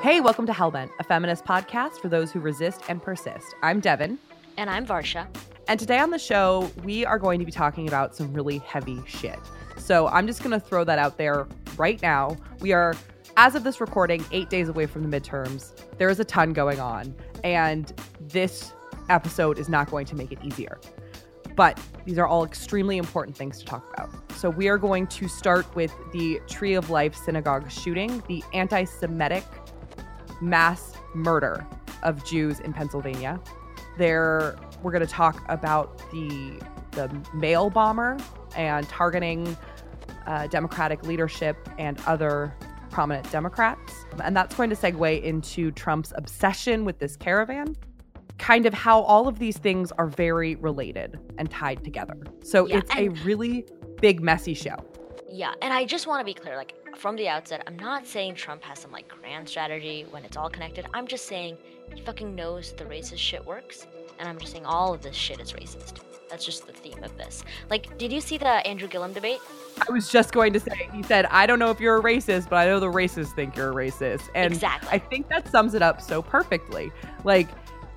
Hey, welcome to Hellbent, a feminist podcast for those who resist and persist. I'm Devin. And I'm Varsha. And today on the show, we are going to be talking about some really heavy shit. So I'm just going to throw that out there right now. We are, as of this recording, 8 days away from the midterms. There is a ton going on, and this episode is not going to make it easier. But these are all extremely important things to talk about. So we are going to start with the Tree of Life synagogue shooting, the anti-Semitic mass murder of Jews in Pennsylvania. We're going to talk about the mail bomber and targeting Democratic leadership and other prominent Democrats. And that's going to segue into Trump's obsession with this caravan, kind of how all of these things are very related and tied together. So it's a really big, messy show. Yeah, and I just want to be clear, like, from the outset, I'm not saying Trump has some, like, grand strategy when it's all connected. I'm just saying he fucking knows the racist shit works, and I'm just saying all of this shit is racist. That's just the theme of this. Like, did you see the Andrew Gillum debate? I was just going to say, he said, I don't know if you're a racist, but I know the racists think you're a racist. And exactly. I think that sums it up so perfectly. Like,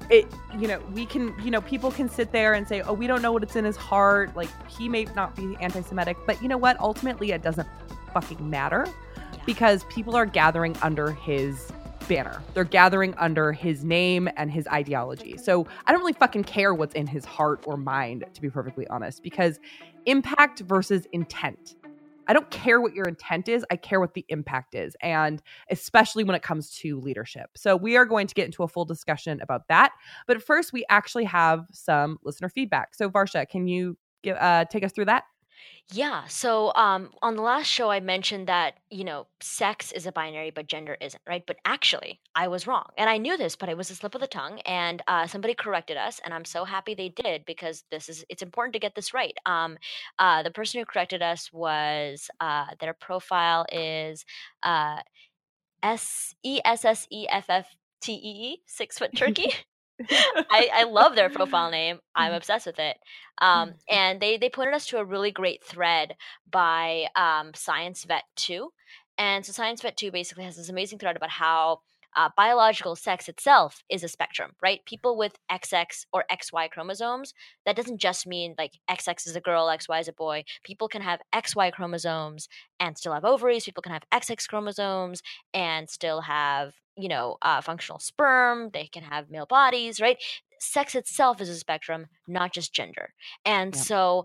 people can sit there and say, oh, we don't know what's in his heart. Like, he may not be anti-Semitic, but you know what? Ultimately, it doesn't fucking matter because people are gathering under his banner. They're gathering under his name and his ideology. So I don't really fucking care what's in his heart or mind, to be perfectly honest, because impact versus intent. I don't care what your intent is. I care what the impact is. And especially when it comes to leadership. So we are going to get into a full discussion about that. But first, we actually have some listener feedback. So Varsha, can you take us through that? Yeah. So on the last show, I mentioned that, sex is a binary, but gender isn't, right? But actually, I was wrong. And I knew this, but it was a slip of the tongue. And somebody corrected us. And I'm so happy they did because it's important to get this right. The person who corrected us was, their profile is SESSEFFTEE, 6-foot turkey. I love their profile name. I'm obsessed with it. And they pointed us to a really great thread by Science Vet 2. And so Science Vet 2 basically has this amazing thread about how biological sex itself is a spectrum, right? People with XX or XY chromosomes, that doesn't just mean like XX is a girl, XY is a boy. People can have XY chromosomes and still have ovaries. People can have XX chromosomes and still have, functional sperm. They can have male bodies, right? Sex itself is a spectrum, not just gender. And so,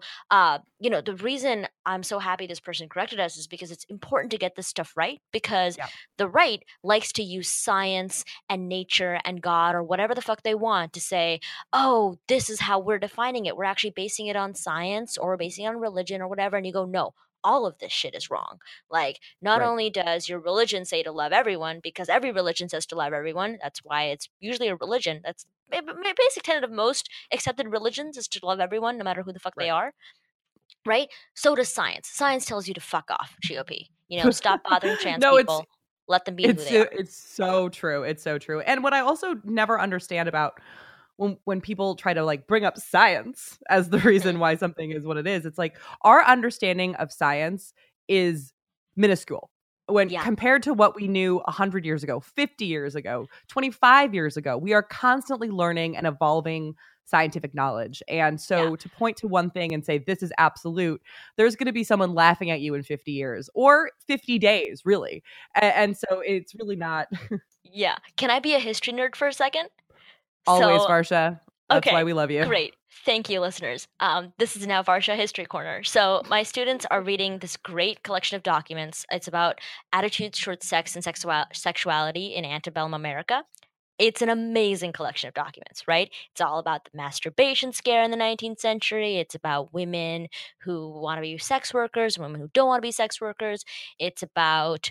the reason I'm so happy this person corrected us is because it's important to get this stuff right, because the right likes to use science and nature and God or whatever the fuck they want to say, oh, this is how we're defining it. We're actually basing it on science or basing it on religion or whatever. And you go, no. All of this shit is wrong. Like, not only does your religion say to love everyone, because every religion says to love everyone, that's why it's usually a religion. That's basic tenet of most accepted religions is to love everyone, no matter who the fuck they are. Right? So does science. Science tells you to fuck off, GOP. Stop bothering trans people. Let them be who they are. It's so true. It's so true. And what I also never understand about when people try to like bring up science as the reason why something is what it is, it's like our understanding of science is minuscule when compared to what we knew 100 years ago, 50 years ago, 25 years ago. We are constantly learning and evolving scientific knowledge. And so to point to one thing and say this is absolute, there's going to be someone laughing at you in 50 years or 50 days, really. And so it's really not. Yeah. Can I be a history nerd for a second? Always, Varsha. That's why we love you. Great. Thank you, listeners. This is now Varsha History Corner. So my students are reading this great collection of documents. It's about attitudes towards sex and sexuality in antebellum America. It's an amazing collection of documents, right? It's all about the masturbation scare in the 19th century. It's about women who want to be sex workers, women who don't want to be sex workers. It's about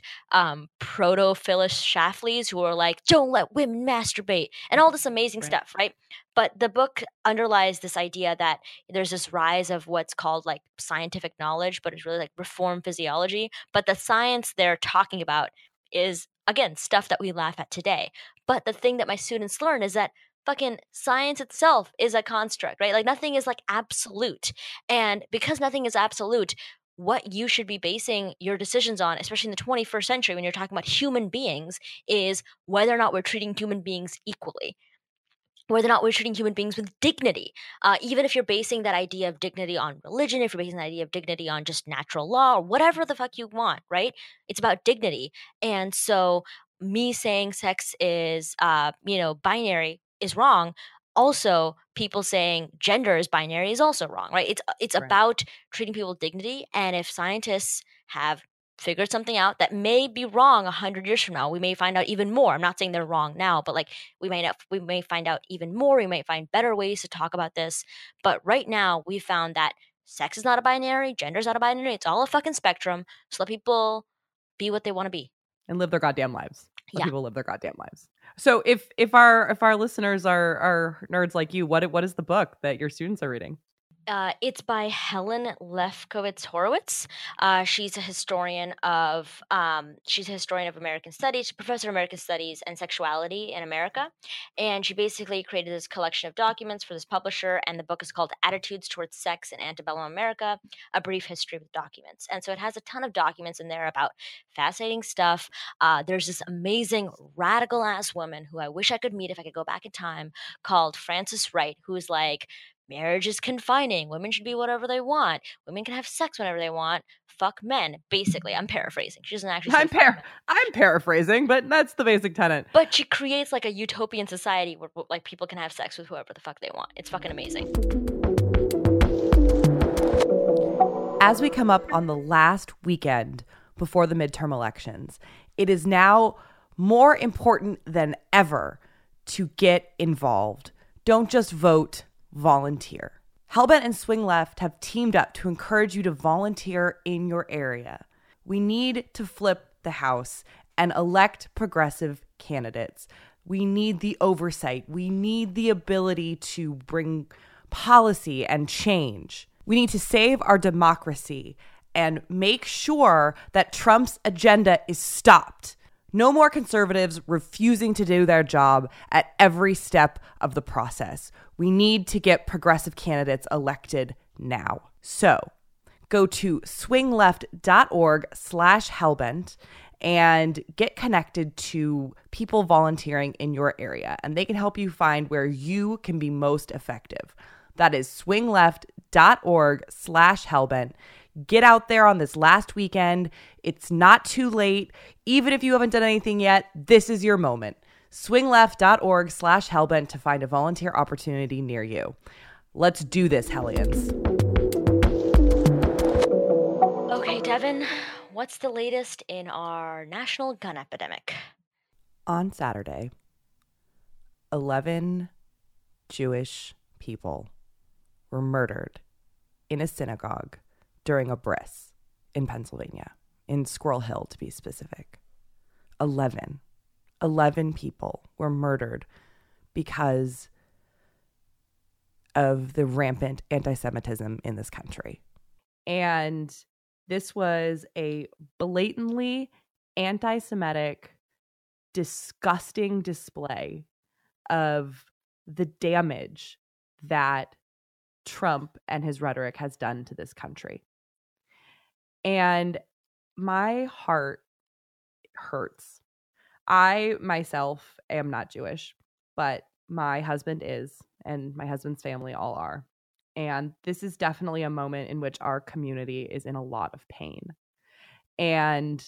proto-Phyllis Schlafly's who are like, don't let women masturbate, and all this amazing stuff, right? But the book underlies this idea that there's this rise of what's called like scientific knowledge, but it's really like reform physiology. But the science they're talking about is, again, stuff that we laugh at today. But the thing that my students learn is that fucking science itself is a construct, right? Like nothing is like absolute. And because nothing is absolute, what you should be basing your decisions on, especially in the 21st century when you're talking about human beings, is whether or not we're treating human beings equally, whether or not we're treating human beings with dignity. Even if you're basing that idea of dignity on religion, if you're basing that idea of dignity on just natural law or whatever the fuck you want, right? It's about dignity. And so me saying sex is, binary is wrong. Also, people saying gender is binary is also wrong, right? It's Right. about treating people with dignity. And if scientists have figured something out that may be wrong 100 years from now, we may find out even more. I'm not saying they're wrong now, but like we may find out even more. We might find better ways to talk about this. But right now, we found that sex is not a binary, gender is not a binary. It's all a fucking spectrum. So let people be what they want to be And live their goddamn lives. Let Yeah. people live their goddamn lives. So if our listeners are nerds like you, what is the book that your students are reading? It's by Helen Lefkowitz Horowitz. She's a historian of American Studies, professor of American Studies and sexuality in America, and she basically created this collection of documents for this publisher. And the book is called "Attitudes Towards Sex in Antebellum America: A Brief History of Documents." And so it has a ton of documents in there about fascinating stuff. There's this amazing radical ass woman who I wish I could meet if I could go back in time, called Frances Wright, who's like, marriage is confining. Women should be whatever they want. Women can have sex whenever they want. Fuck men. Basically, I'm paraphrasing. She doesn't actually say I'm paraphrasing, but that's the basic tenet. But she creates like a utopian society where like people can have sex with whoever the fuck they want. It's fucking amazing. As we come up on the last weekend before the midterm elections, it is now more important than ever to get involved. Don't just vote, volunteer. Hellbent and Swing Left have teamed up to encourage you to volunteer in your area. We need to flip the House and elect progressive candidates. We need the oversight. We need the ability to bring policy and change. We need to save our democracy and make sure that Trump's agenda is stopped. No more conservatives refusing to do their job at every step of the process. We need to get progressive candidates elected now. So go to swingleft.org/hellbent and get connected to people volunteering in your area, and they can help you find where you can be most effective. That is swingleft.org/hellbent. Get out there on this last weekend. It's not too late. Even if you haven't done anything yet, this is your moment. Swingleft.org/hellbent to find a volunteer opportunity near you. Let's do this, Hellions. Okay, Devin, what's the latest in our national gun epidemic? On Saturday, 11 Jewish people were murdered in a synagogue during a bris in Pennsylvania, in Squirrel Hill to be specific. 11 people were murdered because of the rampant anti-Semitism in this country. And this was a blatantly anti-Semitic, disgusting display of the damage that Trump and his rhetoric has done to this country. And my heart hurts. I myself am not Jewish, but my husband is, and my husband's family all are. And this is definitely a moment in which our community is in a lot of pain. And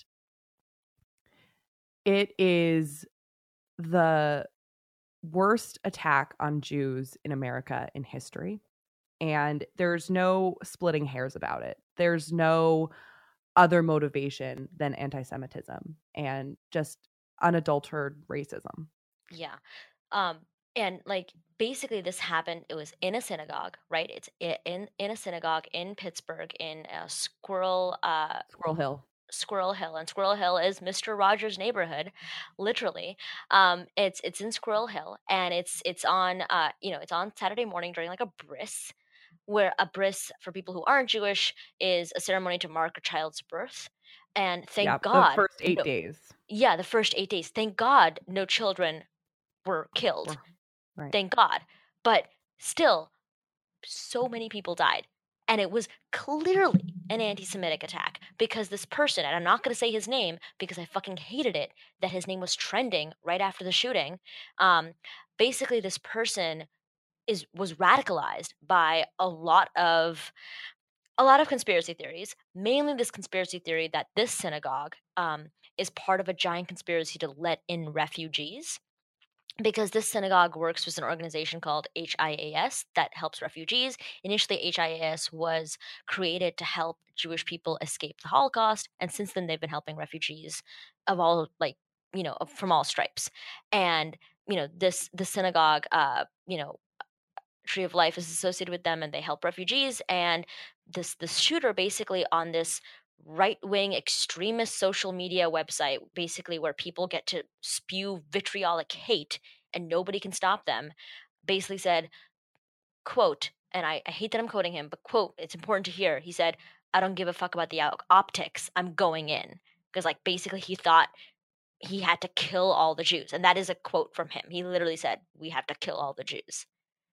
it is the worst attack on Jews in America in history. And there's no splitting hairs about it. There's no other motivation than anti-Semitism and just unadulterated racism. Yeah. And like basically this happened, it was in a synagogue, right? It's in a synagogue in Pittsburgh in Squirrel Hill. Squirrel Hill, and Squirrel Hill is Mr. Rogers' neighborhood, literally. It's in Squirrel Hill, and it's on it's on Saturday morning during like a bris, where a bris for people who aren't Jewish is a ceremony to mark a child's birth. And thank God, the first 8 days. Yeah, the first 8 days. Thank God, no children were killed. Right. Thank God. But still, so many people died. And it was clearly an anti-Semitic attack because this person, and I'm not going to say his name because I fucking hated it that his name was trending right after the shooting. Basically, this person was radicalized by a lot of conspiracy theories, mainly this conspiracy theory that this synagogue is part of a giant conspiracy to let in refugees, because this synagogue works with an organization called HIAS that helps refugees. Initially, HIAS was created to help Jewish people escape the Holocaust, and since then they've been helping refugees of all, like, from all stripes. And the synagogue, Tree of Life is associated with them, and they help refugees. And this shooter, basically on this right-wing extremist social media website, basically where people get to spew vitriolic hate and nobody can stop them, basically said, quote, and I hate that I'm quoting him, but quote, it's important to hear. He said, "I don't give a fuck about the optics. I'm going in." Because, like, basically he thought he had to kill all the Jews. And that is a quote from him. He literally said, "We have to kill all the Jews."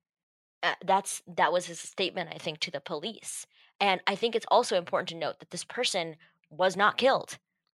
That was his statement, I think, to the police. And I think it's also important to note that this person was not killed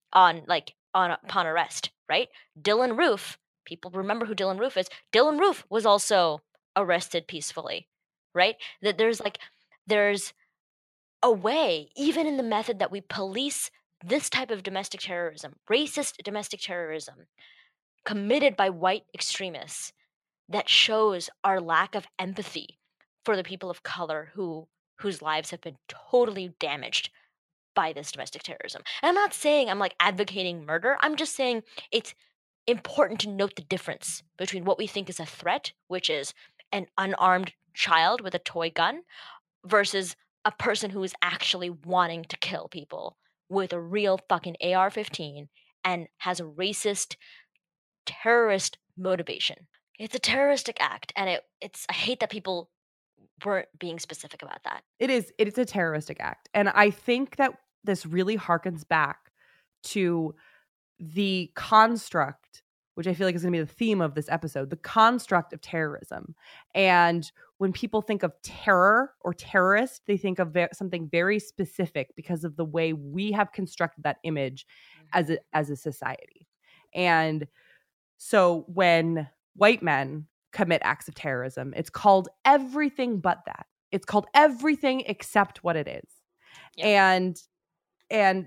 upon arrest, right? Dylan Roof, people remember who Dylan Roof is. Dylan Roof was also arrested peacefully, right? That there's a way, even in the method that we police this type of domestic terrorism, racist domestic terrorism committed by white extremists, that shows our lack of empathy for the people of color whose lives have been totally damaged by this domestic terrorism. And I'm not saying I'm like advocating murder. I'm just saying it's important to note the difference between what we think is a threat, which is an unarmed child with a toy gun, versus a person who is actually wanting to kill people with a real fucking AR-15 and has a racist, terrorist motivation. It's a terroristic act, and it's I hate that people weren't being specific about that. It's a terroristic act. And I think that this really harkens back to the construct, which I feel like is going to be the theme of this episode, the construct of terrorism. And when people think of terror or terrorist, they think of something very specific because of the way we have constructed that image as a society. And so when white men commit acts of terrorism, it's called everything but that. It's called everything except what it is. Yep. And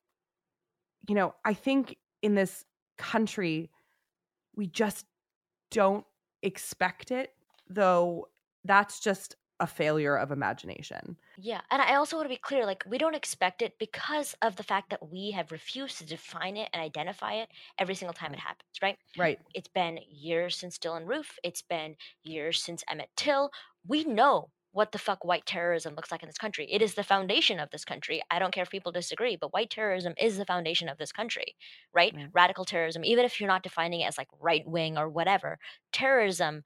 I think in this country, we just don't expect it, though that's just a failure of imagination. Yeah, and I also want to be clear, like, we don't expect it because of the fact that we have refused to define it and identify it every single time it happens, right? Right. It's been years since Dylan Roof. It's been years since Emmett Till. We know what the fuck white terrorism looks like in this country. It is the foundation of this country. I don't care if people disagree, but white terrorism is the foundation of this country, right? Mm. Radical terrorism, even if you're not defining it as like right wing or whatever, terrorism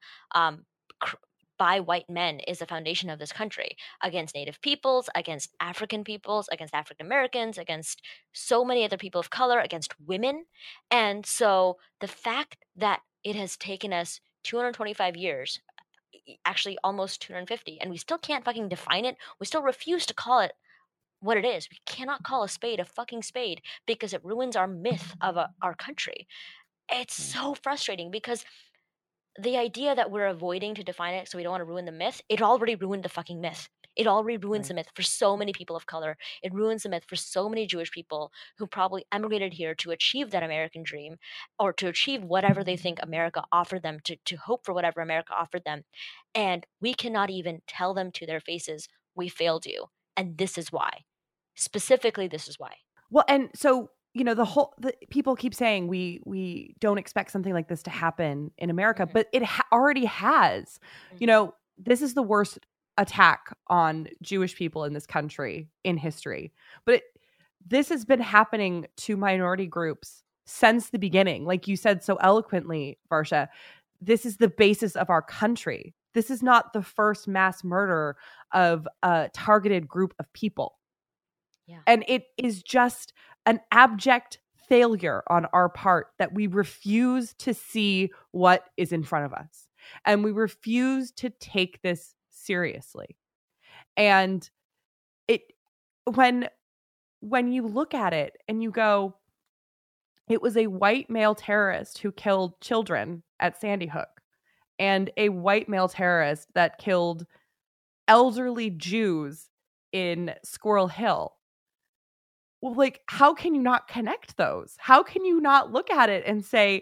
by white men is the foundation of this country, against Native peoples, against African peoples, against African Americans, against so many other people of color, against women. And so the fact that it has taken us 225 years, actually almost 250, and we still can't fucking define it, we still refuse to call it what it is. We cannot call a spade a fucking spade because it ruins our myth of our country. It's so frustrating because the idea that we're avoiding to define it so we don't want to ruin the myth, it already ruined the fucking myth. It already ruins the myth for so many people of color. It ruins the myth for so many Jewish people who probably emigrated here to achieve that American dream or to achieve whatever they think America offered them, to hope for whatever America offered them. And we cannot even tell them to their faces, we failed you. And this is why. Specifically, this is why. Well, and so the people keep saying we don't expect something like this to happen in America, mm-hmm. but it already has. Mm-hmm. This is the worst attack on Jewish people in this country in history. But this has been happening to minority groups since the beginning. Like you said so eloquently, Varsha, this is the basis of our country. This is not the first mass murder of a targeted group of people. Yeah. And it is just an abject failure on our part that we refuse to see what is in front of us. And we refuse to take this seriously. And it when you look at it and you go, it was a white male terrorist who killed children at Sandy Hook and a white male terrorist that killed elderly Jews in Squirrel Hill. Well, like, how can you not connect those? How can you not look at it and say,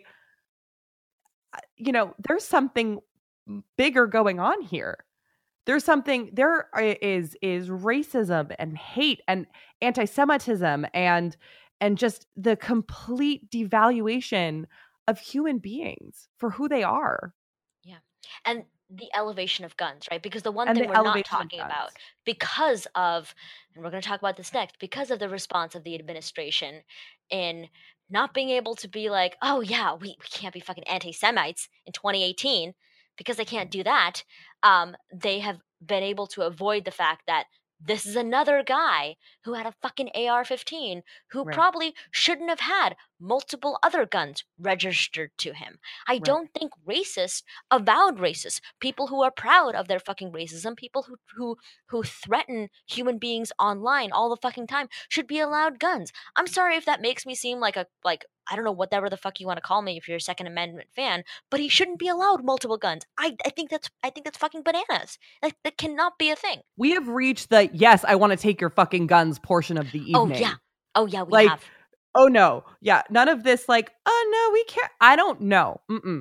there's something bigger going on here? There is racism and hate and anti-Semitism and just the complete devaluation of human beings for who they are. Yeah. And the elevation of guns, right? Because the one thing we're not talking about, because of, and we're going to talk about this next, because of the response of the administration in not being able to be like, oh yeah, we can't be fucking anti-Semites in 2018, because they can't do that, they have been able to avoid the fact that this is another guy who had a fucking AR-15 who probably shouldn't have had multiple other guns registered to him. I don't think racists, avowed racists, people who are proud of their fucking racism, people who threaten human beings online all the fucking time should be allowed guns. I'm sorry if that makes me seem like I don't know, whatever the fuck you want to call me if you're a Second Amendment fan, but he shouldn't be allowed multiple guns. I think that's fucking bananas. Like, that cannot be a thing. We have reached the yes, I want to take your fucking guns portion of the evening. Oh yeah, we have. Oh no, yeah, none of this like, oh no, we can't. I don't know.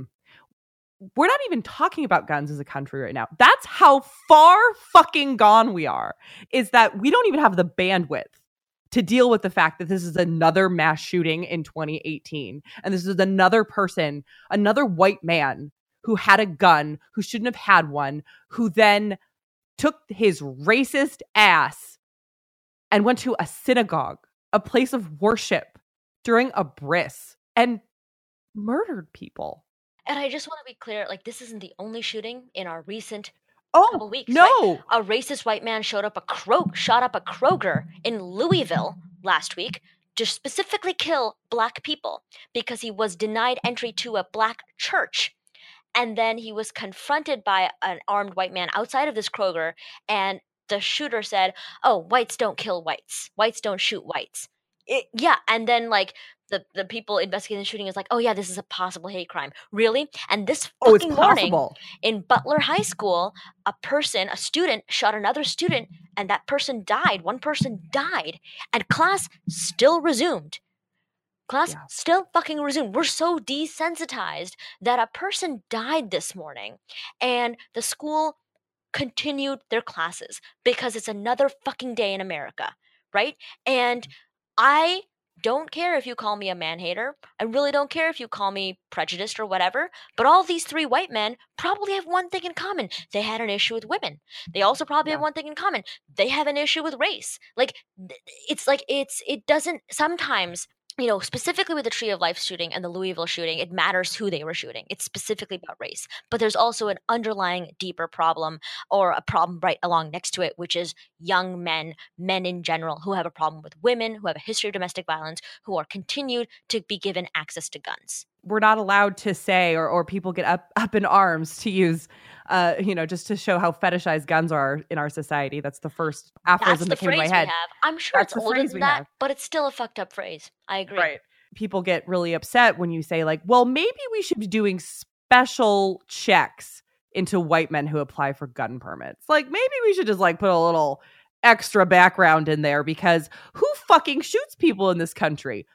We're not even talking about guns as a country right now. That's how far fucking gone we are. Is that we don't even have the bandwidth to deal with the fact that this is another mass shooting in 2018. And this is another person, another white man who had a gun, who shouldn't have had one, who then took his racist ass and went to a synagogue, a place of worship during a bris, and murdered people. And I just want to be clear, like, this isn't the only shooting in our recent couple weeks. No. Right? A racist white man shot up a Kroger in Louisville last week to specifically kill black people because he was denied entry to a black church. And then he was confronted by an armed white man outside of this Kroger, and the shooter said, oh, whites don't kill whites. Whites don't shoot whites. And then, like, the people investigating the shooting is like, oh yeah, this is a possible hate crime. Really? And this fucking morning in Butler High School, a student shot another student, and that person died. One person died, and class still resumed. Still fucking resumed. We're so desensitized that a person died this morning, and the school continued their classes because it's another fucking day in America, right? And I don't care if you call me a man-hater. I really don't care if you call me prejudiced or whatever. But all these three white men probably have one thing in common. They had an issue with women. They also probably have one thing in common. They have an issue with race. Like, it doesn't sometimes... specifically with the Tree of Life shooting and the Louisville shooting, it matters who they were shooting. It's specifically about race. But there's also an underlying deeper problem, or a problem right along next to it, which is young men in general, who have a problem with women, who have a history of domestic violence, who are continued to be given access to guns. We're not allowed to say, or people get up in arms to use, just to show how fetishized guns are in our society. That's the first aphorism that came to my head. I'm sure it's older than that, but it's still a fucked up phrase. I agree. Right. People get really upset when you say, like, well, maybe we should be doing special checks into white men who apply for gun permits. Like, maybe we should just like put a little extra background in there, because who fucking shoots people in this country?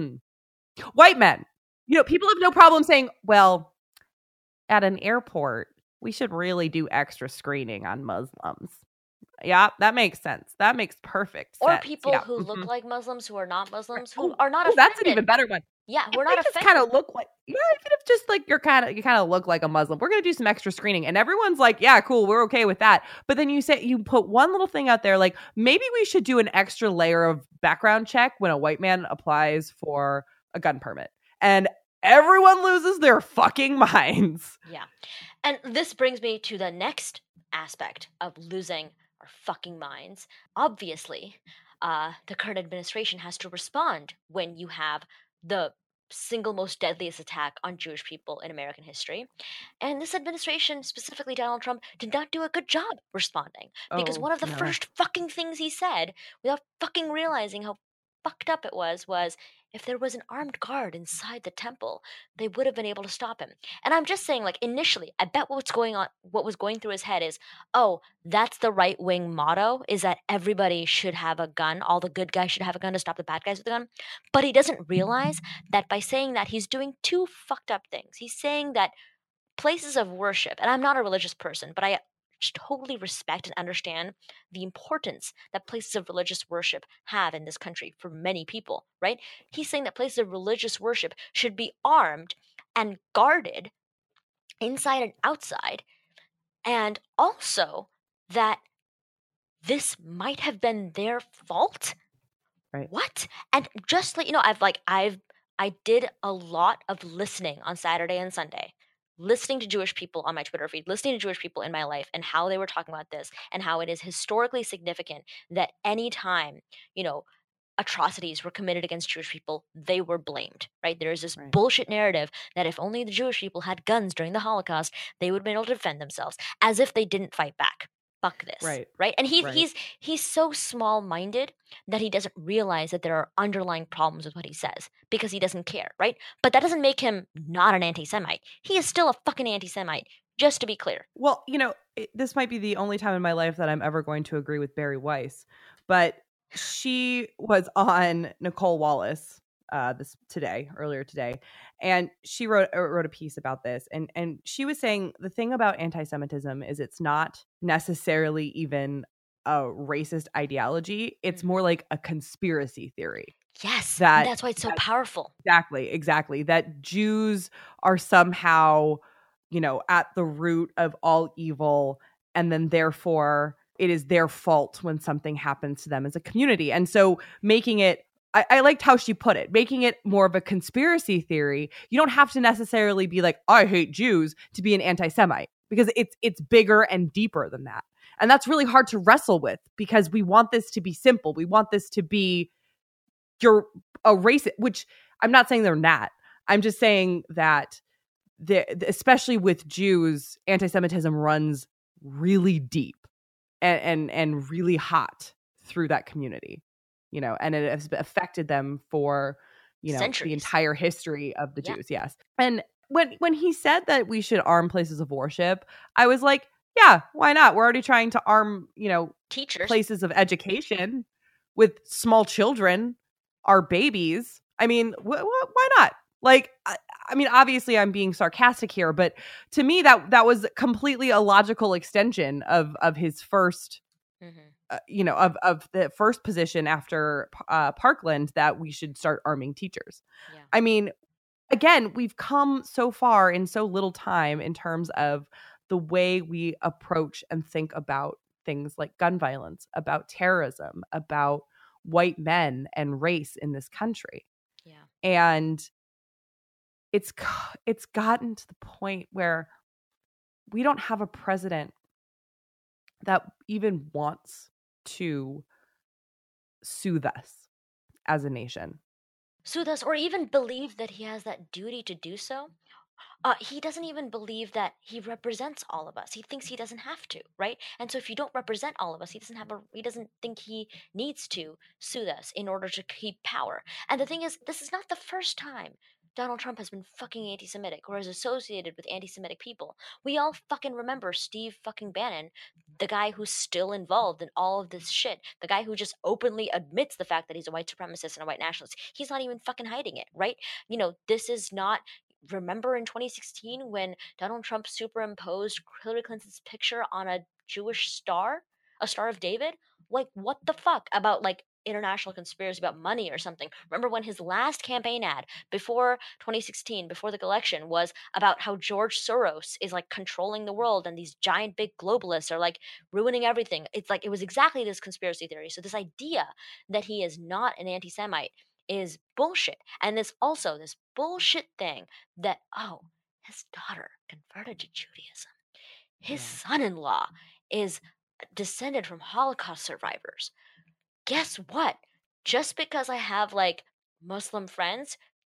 White men. People have no problem saying, well, at an airport, we should really do extra screening on Muslims. Yeah, that makes sense. That makes perfect sense. Or people who look like Muslims, who are not Muslims, who are not offended. That's an even better one. Yeah, we're not offended. Kind of look like, even if just like you kind of look like a Muslim, we're gonna do some extra screening, and everyone's like, yeah, cool, we're okay with that. But then you put one little thing out there, like maybe we should do an extra layer of background check when a white man applies for a gun permit, and everyone loses their fucking minds. Yeah, and this brings me to the next aspect of losing our fucking minds. Obviously, the current administration has to respond when you have the single most deadliest attack on Jewish people in American history. And this administration, specifically Donald Trump, did not do a good job responding. Because Oh, one of the no. first fucking things he said, without fucking realizing how fucked up it was if there was an armed guard inside the temple, they would have been able to stop him. And I'm just saying, like, initially, I bet what was going through his head is, oh, that's the right wing motto, is that everybody should have a gun. All the good guys should have a gun to stop the bad guys with a gun. But he doesn't realize that by saying that, he's doing two fucked up things. He's saying that places of worship, and I'm not a religious person, but I totally respect and understand the importance that places of religious worship have in this country for many people, right? He's saying that places of religious worship should be armed and guarded inside and outside, and also that this might have been their fault. Right. What? And just like, I did a lot of listening on Saturday and Sunday, listening to Jewish people on my Twitter feed, listening to Jewish people in my life and how they were talking about this and how it is historically significant that any time, atrocities were committed against Jewish people, they were blamed, right? There is this Right. bullshit narrative that if only the Jewish people had guns during the Holocaust, they would have been able to defend themselves, as if they didn't fight back. Fuck this, Right. right? And Right. he's so small-minded that he doesn't realize that there are underlying problems with what he says because he doesn't care, right? But that doesn't make him not an anti-Semite. He is still a fucking anti-Semite, just to be clear. Well, this might be the only time in my life that I'm ever going to agree with Barry Weiss, but she was on Nicole Wallace earlier today, and she wrote a piece about this, and she was saying the thing about anti-Semitism is it's not necessarily even a racist ideology; it's more like a conspiracy theory. Yes, That that's why it's so powerful. exactly. That Jews are somehow, at the root of all evil, and then therefore it is their fault when something happens to them as a community. And so making it, I liked how she put it, making it more of a conspiracy theory. You don't have to necessarily be like, I hate Jews to be an anti-Semite, because it's bigger and deeper than that. And that's really hard to wrestle with because we want this to be simple. We want this to be, you're a racist, which I'm not saying they're not. I'm just saying that especially with Jews, anti-Semitism runs really deep and really hot through that community, and it has affected them for, Centuries. the entire history of the Jews. Yes. And when he said that we should arm places of worship, I was like, yeah, why not? We're already trying to arm, teachers, places of education with small children, our babies. I mean, why not? Like, I mean, obviously I'm being sarcastic here, but to me that was completely a logical extension of his first, of the first position after Parkland, that we should start arming teachers. Yeah. I mean, again, we've come so far in so little time in terms of the way we approach and think about things like gun violence, about terrorism, about white men and race in this country. Yeah. And it's gotten to the point where we don't have a president that even wants to soothe us as a nation. Soothe us, or even believe that he has that duty to do so. He doesn't even believe that he represents all of us. He thinks he doesn't have to, right? And so if you don't represent all of us, he doesn't think he needs to soothe us in order to keep power. And the thing is, this is not the first time Donald Trump has been fucking anti-Semitic or is associated with anti-Semitic people. We all fucking remember Steve fucking Bannon, the guy who's still involved in all of this shit, the guy who just openly admits the fact that he's a white supremacist and a white nationalist. He's not even fucking hiding it, right? This is not. Remember in 2016 when Donald Trump superimposed Hillary Clinton's picture on a Jewish star, a Star of David? Like, what the fuck about, like, international conspiracy about money or something? Remember when his last campaign ad before 2016, before the election, was about how George Soros is, like, controlling the world and these giant big globalists are, like, ruining everything. It's like, it was exactly this conspiracy theory. So this idea that he is not an anti-Semite is bullshit. And there's also this bullshit thing that, his daughter converted to Judaism. His son-in-law is descended from Holocaust survivors. Guess what? Just because I have, like, Muslim friends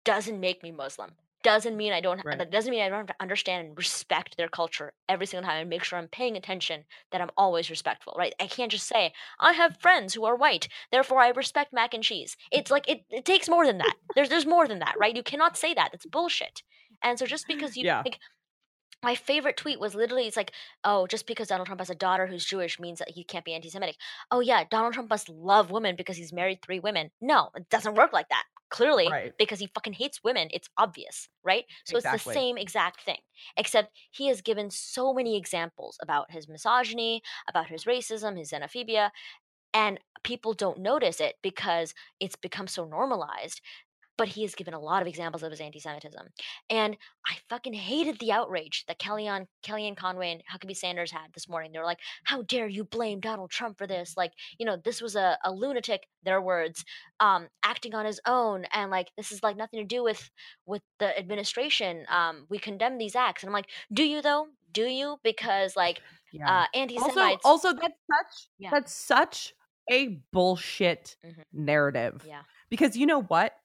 doesn't make me Muslim. Doesn't mean I don't. Right. That doesn't mean I don't have to understand and respect their culture every single time and make sure I'm paying attention. That I'm always respectful, right? I can't just say I have friends who are white, therefore I respect mac and cheese. It's like it takes more than that. There's more than that, right? You cannot say that. That's bullshit. And so just because you Yeah. like. My favorite tweet was literally, it's like, oh, just because Donald Trump has a daughter who's Jewish means that he can't be anti-Semitic. Oh yeah, Donald Trump must love women because he's married 3 women. No, it doesn't work like that. Clearly, Right. because he fucking hates women, it's obvious, right? So it's the Exactly. same exact thing, except he has given so many examples about his misogyny, about his racism, his xenophobia, and people don't notice it because it's become so normalized. But he has given a lot of examples of his anti-Semitism, and I fucking hated the outrage that Kellyanne Conway and Huckabee Sanders had this morning. They were like, "How dare you blame Donald Trump for this? Like, this was a lunatic." Their words, acting on his own, and like this is like nothing to do with the administration. We condemn these acts, and I'm like, do you though? Do you? Because like, Yeah. anti-Semites. Also Yeah. that's such a bullshit Mhm. narrative. Yeah. Because you know what?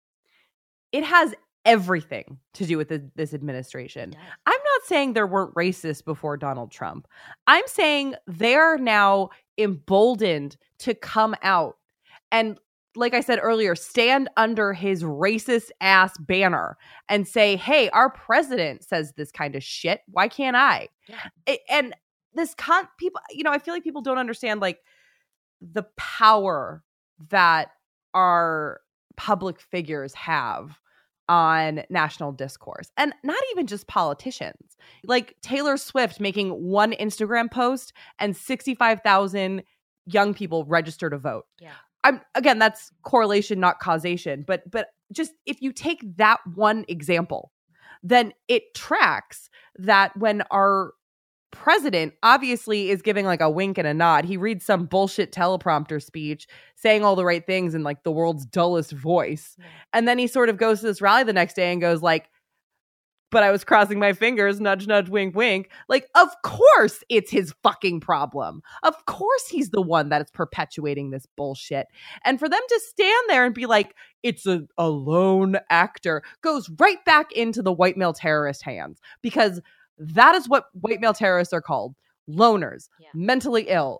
It has everything to do with this administration. It does. I'm not saying there weren't racists before Donald Trump. I'm saying they're now emboldened to come out and, like I said earlier, stand under his racist ass banner and say, hey, our president says this kind of shit. Why can't I? Yeah. And this people, I feel like people don't understand like the power that our public figures have on national discourse, and not even just politicians. Like Taylor Swift making one Instagram post and 65,000 young people register to vote. Yeah. Again, that's correlation, not causation. But just if you take that one example, then it tracks that when our president obviously is giving like a wink and a nod, he reads some bullshit teleprompter speech saying all the right things in like the world's dullest voice. Yeah. And then he sort of goes to this rally the next day and goes like, but I was crossing my fingers, nudge, nudge, wink, wink. Like, of course it's his fucking problem. Of course he's the one that is perpetuating this bullshit. And for them to stand there and be like, it's a lone actor, goes right back into the white male terrorist hands, because that is what white male terrorists are called. Loners, Yeah. mentally ill,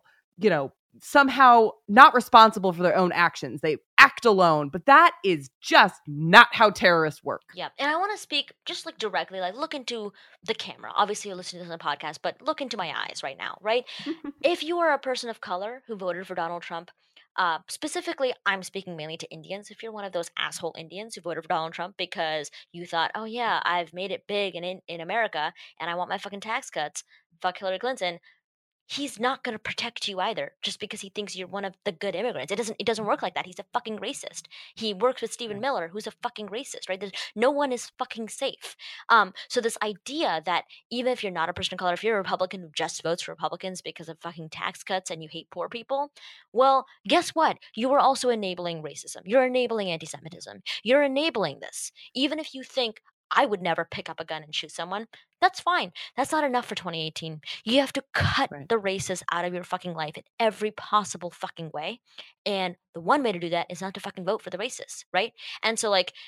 somehow not responsible for their own actions. They act alone, but that is just not how terrorists work. Yeah. And I want to speak just like directly, like look into the camera. Obviously you're listening to this on the podcast, but look into my eyes right now, right? If you are a person of color who voted for Donald Trump, specifically, I'm speaking mainly to Indians. If you're one of those asshole Indians who voted for Donald Trump because you thought, oh yeah, I've made it big in America and I want my fucking tax cuts, fuck Hillary Clinton. He's not going to protect you either just because he thinks you're one of the good immigrants. It doesn't work like that. He's a fucking racist. He works with Stephen Miller, who's a fucking racist, right? No one is fucking safe. So this idea that even if you're not a person of color, if you're a Republican who just votes for Republicans because of fucking tax cuts and you hate poor people, well, guess what? You are also enabling racism. You're enabling anti-Semitism. You're enabling this. Even if you think I would never pick up a gun and shoot someone, that's fine. That's not enough for 2018. You have to cut the racists out of your fucking life in every possible fucking way. And the one way to do that is not to fucking vote for the racists, right? And so, like,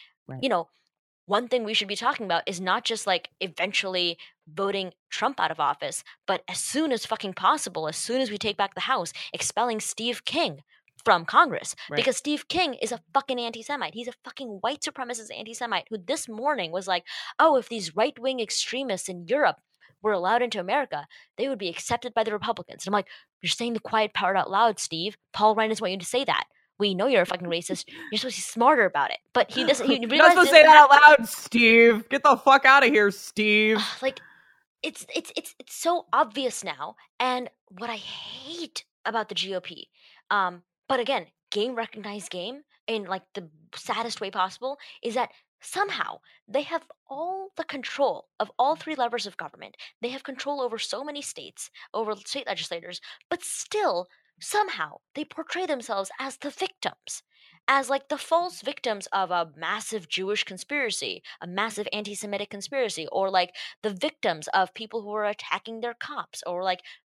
one thing we should be talking about is not just like eventually voting Trump out of office, but as soon as fucking possible, as soon as we take back the House, expelling Steve King from Congress, because Steve King is a fucking anti-Semite. He's a fucking white supremacist anti-Semite who this morning was like, oh, if these right-wing extremists in Europe were allowed into America, they would be accepted by the Republicans. And I'm like, you're saying the quiet part out loud, Steve. Paul Ryan doesn't want you to say that. We know you're a fucking racist. You're supposed to be smarter about it. But he doesn't. He You're not supposed to say that out loud, Steve. Get the fuck out of here, Steve. Like, it's so obvious now. And what I hate about the GOP, but again, game recognized game in like the saddest way possible, is that somehow they have all the control of all 3 levers of government. They have control over so many states, over state legislators, but still somehow they portray themselves as the victims, as like the false victims of a massive Jewish conspiracy, a massive anti-Semitic conspiracy, or like the victims of people who are attacking their cops, or like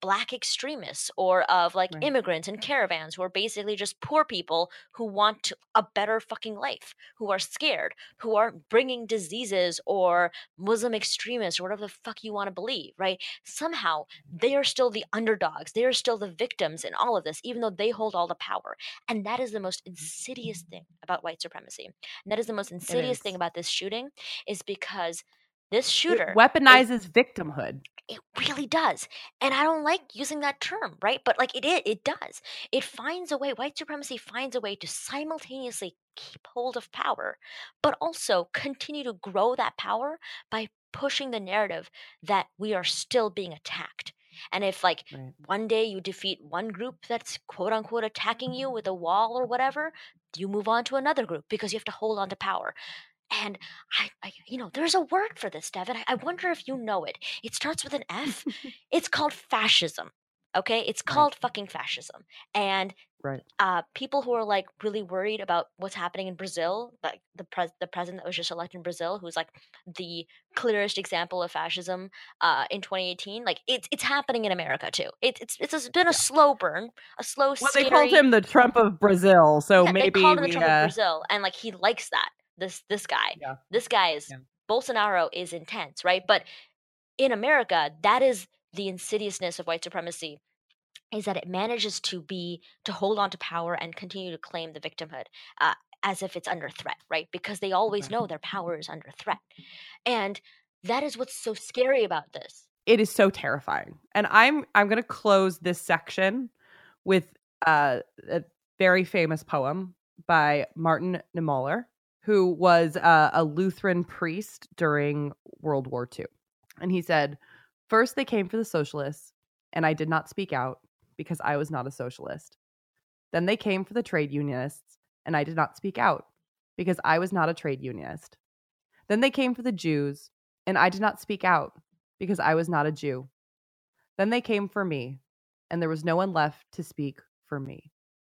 Black extremists or of like Right. immigrants and caravans who are basically just poor people who want a better fucking life, who are scared, who are bringing diseases, or Muslim extremists or whatever the fuck you want to believe, right? Somehow they are still the underdogs. They are still the victims in all of this, even though they hold all the power. And that is the most insidious thing about white supremacy. And that is the most insidious thing about this shooting, is because this shooter It weaponizes victimhood. It really does. And I don't like using that term, right? But like it does. It finds a way, white supremacy finds a way to simultaneously keep hold of power, but also continue to grow that power by pushing the narrative that we are still being attacked. And if like Right. one day you defeat one group that's quote unquote attacking you with a wall or whatever, you move on to another group because you have to hold on to power. And there's a word for this, Devin. I wonder if you know it. It starts with an F. It's called fascism. Okay, it's called fucking fascism. And Right. People who are like really worried about what's happening in Brazil, like the president that was just elected in Brazil, who's like the clearest example of fascism in 2018. Like it's happening in America too. It's been a slow burn, a slow. Well, scary... they called him the Trump of Brazil, so yeah, maybe they called him the Trump of Brazil, and like he likes that. This guy, Yeah. this guy is Bolsonaro is intense, right? But in America, that is the insidiousness of white supremacy, is that it manages to hold on to power and continue to claim the victimhood as if it's under threat, right? Because they always know their power is under threat. And that is what's so scary about this. It is so terrifying. And I'm going to close this section with a very famous poem by Martin Niemöller, who was a Lutheran priest during World War II. And he said, "First they came for the socialists, and I did not speak out because I was not a socialist. Then they came for the trade unionists, and I did not speak out because I was not a trade unionist. Then they came for the Jews, and I did not speak out because I was not a Jew. Then they came for me, and there was no one left to speak for me."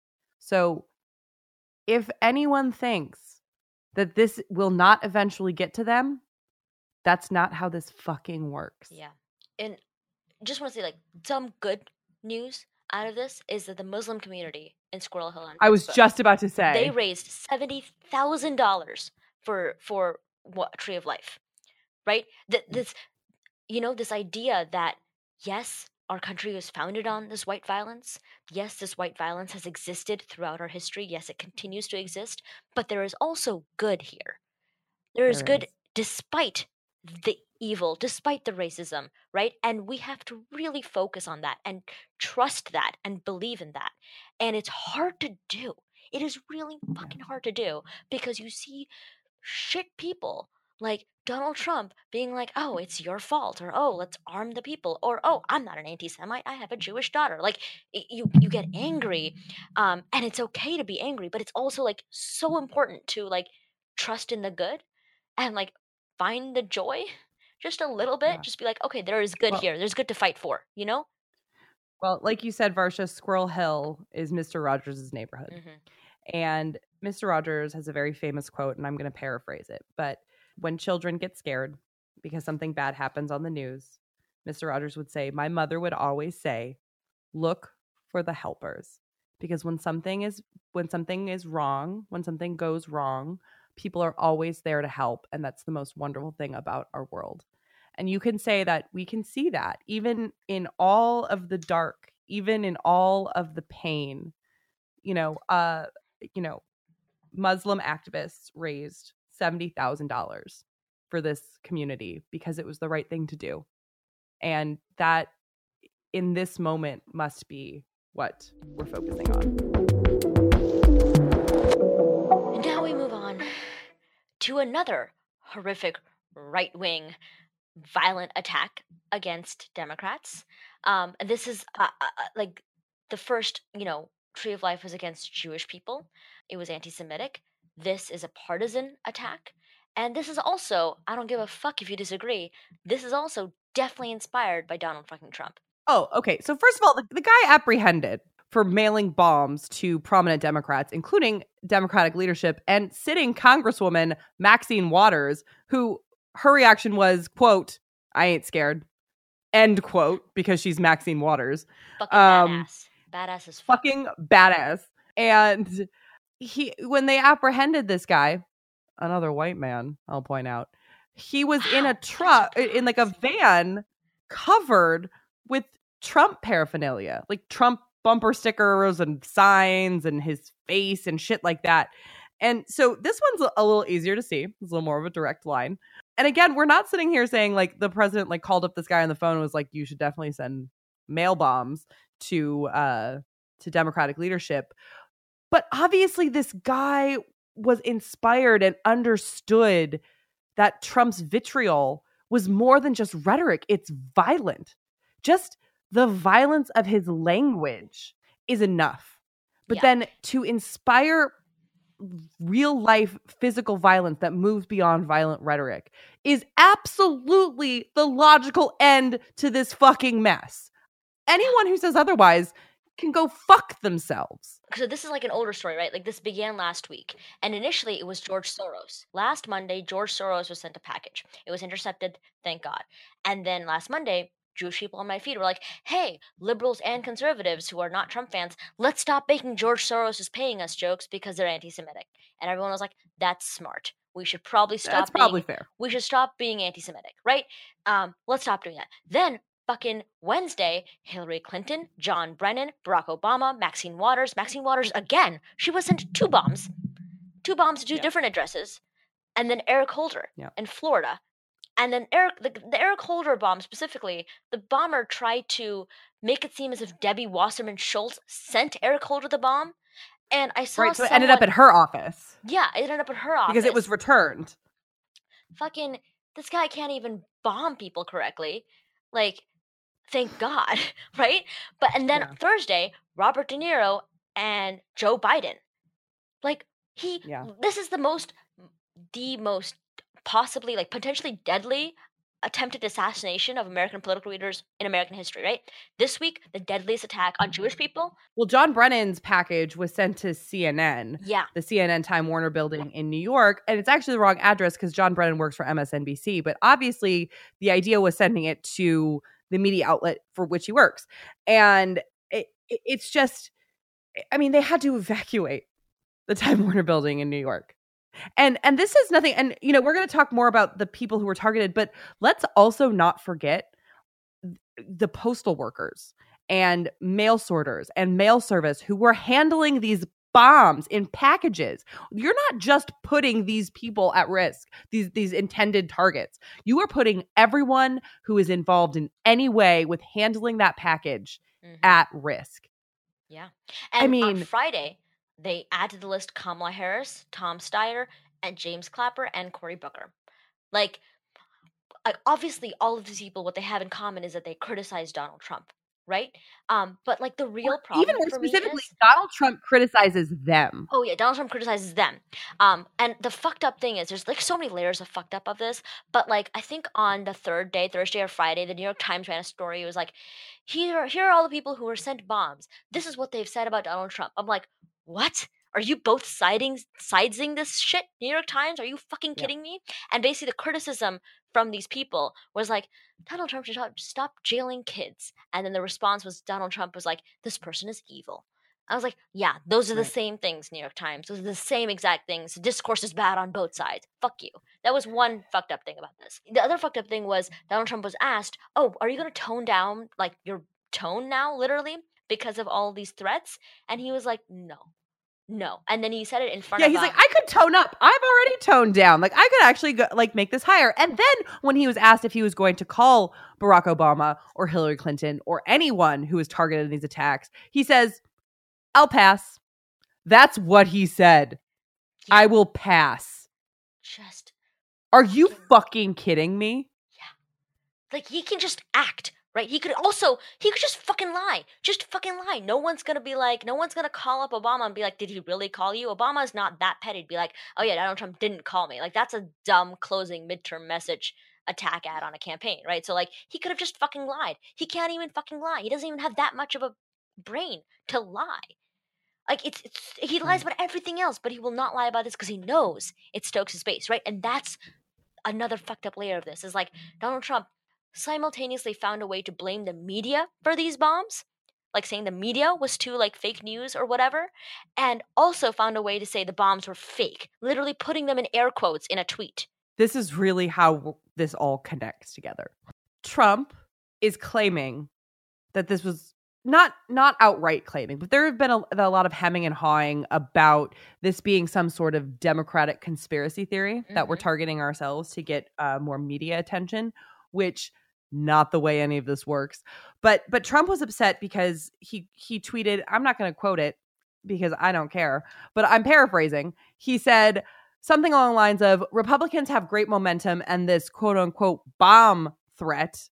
So if anyone thinks that this will not eventually get to them, that's not how this fucking works. Yeah. And just want to say, like, some good news out of this is that the Muslim community in Squirrel Hill on Facebook, I was just about to say, they raised $70,000 for Tree of Life, right? This idea that, yes, our country was founded on this white violence. Yes, this white violence has existed throughout our history. Yes, it continues to exist. But there is also good here. There is good despite the evil, despite the racism, right? And we have to really focus on that and trust that and believe in that. And it's hard to do. It is really fucking hard to do because you see shit people like Donald Trump being like, "Oh, it's your fault," or "Oh, let's arm the people," or "Oh, I'm not an anti-Semite. I have a Jewish daughter." Like you get angry, and it's okay to be angry, but it's also like so important to like trust in the good and like find the joy just a little bit. Just be like, okay, there is good here. There's good to fight for, you know? Well, like you said, Varsha, Squirrel Hill is Mr. Rogers' neighborhood. Mm-hmm. And Mr. Rogers has a very famous quote, and I'm going to paraphrase it. But when children get scared because something bad happens on the news, Mr. Rogers would say, "My mother would always say, look for the helpers. Because when something is wrong, when something goes wrong, people are always there to help. And that's the most wonderful thing about our world." And you can say that we can see that even in all of the dark, even in all of the pain, Muslim activists raised $70,000 for this community because it was the right thing to do. And that in this moment must be what we're focusing on. And now we move on to another horrific right-wing violent attack against Democrats. This is like the first, Tree of Life was against Jewish people. It was anti-Semitic. This is a partisan attack. And this is also, I don't give a fuck if you disagree, this is also definitely inspired by Donald fucking Trump. Oh, okay. So first of all, the guy apprehended for mailing bombs to prominent Democrats, including Democratic leadership and sitting Congresswoman Maxine Waters, who her reaction was, quote, "I ain't scared." end quote, because she's Maxine Waters. Fucking badass. Badass as fuck. Fucking badass. And when they apprehended this guy, another white man, I'll point out, he was in a truck, in like a van covered with Trump paraphernalia, like Trump bumper stickers and signs and his face and shit like that. And so this one's a little easier to see. It's a little more of a direct line. And again, we're not sitting here saying like the president like called up this guy on the phone and was like, you should definitely send mail bombs to Democratic leadership. But obviously this guy was inspired and understood that Trump's vitriol was more than just rhetoric. It's violent. Just the violence of his language is enough. But then to inspire real life physical violence that moves beyond violent rhetoric is absolutely the logical end to this fucking mess. Anyone who says otherwise can go fuck themselves. So this is like an older story, right? Like this began last week. And initially it was George Soros. Last Monday, George Soros was sent a package. It was intercepted, thank God. And then last Monday, Jewish people on my feed were like, hey, liberals and conservatives who are not Trump fans, let's stop making George Soros is paying us jokes because they're anti-Semitic. And everyone was like, that's smart. We should probably stop. That's probably fair. We should stop being anti-Semitic, right? Let's stop doing that. Then fucking Wednesday, Hillary Clinton, John Brennan, Barack Obama, Maxine Waters again. She was sent 2 bombs. 2 bombs to 2 different addresses. And then Eric Holder in Florida. And then the Eric Holder bomb specifically, the bomber tried to make it seem as if Debbie Wasserman Schultz sent Eric Holder the bomb. And I saw so it ended up at her office. Yeah, it ended up at her office. Because it was returned. Fucking, this guy can't even bomb people correctly. Like, thank God, right? But and then Thursday, Robert De Niro and Joe Biden. Like, this is the most possibly, like, potentially deadly attempted assassination of American political leaders in American history, right? This week, the deadliest attack on Jewish people. Well, John Brennan's package was sent to CNN. Yeah. The CNN Time Warner building in New York. And it's actually the wrong address because John Brennan works for MSNBC. But obviously, the idea was sending it to the media outlet for which he works. And it's just, I mean, they had to evacuate the Time Warner building in New York. And this is nothing. And, you know, we're going to talk more about the people who were targeted, but let's also not forget the postal workers and mail sorters and mail service who were handling these bombs in packages. You're not just putting these people at risk, these intended targets. You are putting everyone who is involved in any way with handling that package at risk. Yeah. And I mean, on Friday, they add to the list Kamala Harris, Tom Steyer, and James Clapper, and Cory Booker. Like, obviously, all of these people, what they have in common is that they criticize Donald Trump, right? But, like, the real problem, even more specifically, Donald Trump criticizes them. Oh, yeah, Donald Trump criticizes them. And the fucked up thing is, there's, like, so many layers of fucked up of this, but, like, I think on the third day, Thursday or Friday, the New York Times ran a story. It was like, here are all the people who were sent bombs. This is what they've said about Donald Trump. I'm like, what? Are you both siding this shit, New York Times? Are you fucking kidding me? And basically the criticism from these people was like, Donald Trump should stop jailing kids. And then the response was Donald Trump was like, this person is evil. I was like, yeah, those are the same things, New York Times. Those are the same exact things. The discourse is bad on both sides. Fuck you. That was one fucked up thing about this. The other fucked up thing was Donald Trump was asked, oh, are you going to tone down, like, your tone now, literally, because of all these threats? And he was like, no. And then he said it in front of... Yeah, he's like, I could tone up. I've already toned down. Like, I could actually make this higher. And then when he was asked if he was going to call Barack Obama or Hillary Clinton or anyone who was targeted in these attacks, he says, I'll pass. That's what he said. Yeah. I will pass. Just... Are you fucking kidding me? Yeah. Like, he can just act. Right? He could just fucking lie. Just fucking lie. No one's going to call up Obama and be like, did he really call you? Obama's not that petty to be like, oh yeah, Donald Trump didn't call me. Like, that's a dumb closing midterm message attack ad on a campaign, right? So, like, he could have just fucking lied. He can't even fucking lie. He doesn't even have that much of a brain to lie. Like, he lies about everything else, but he will not lie about this because he knows it stokes his base, right? And that's another fucked up layer of this is like, Donald Trump simultaneously found a way to blame the media for these bombs, like saying the media was too like fake news or whatever, and also found a way to say the bombs were fake, literally putting them in air quotes in a tweet. This is really how this all connects together. Trump is claiming that this was not outright claiming, but there have been a lot of hemming and hawing about this being some sort of Democratic conspiracy theory that we're targeting ourselves to get more media attention, which not the way any of this works. But Trump was upset because he tweeted, I'm not going to quote it because I don't care, but I'm paraphrasing. He said something along the lines of, Republicans have great momentum and this quote unquote bomb threat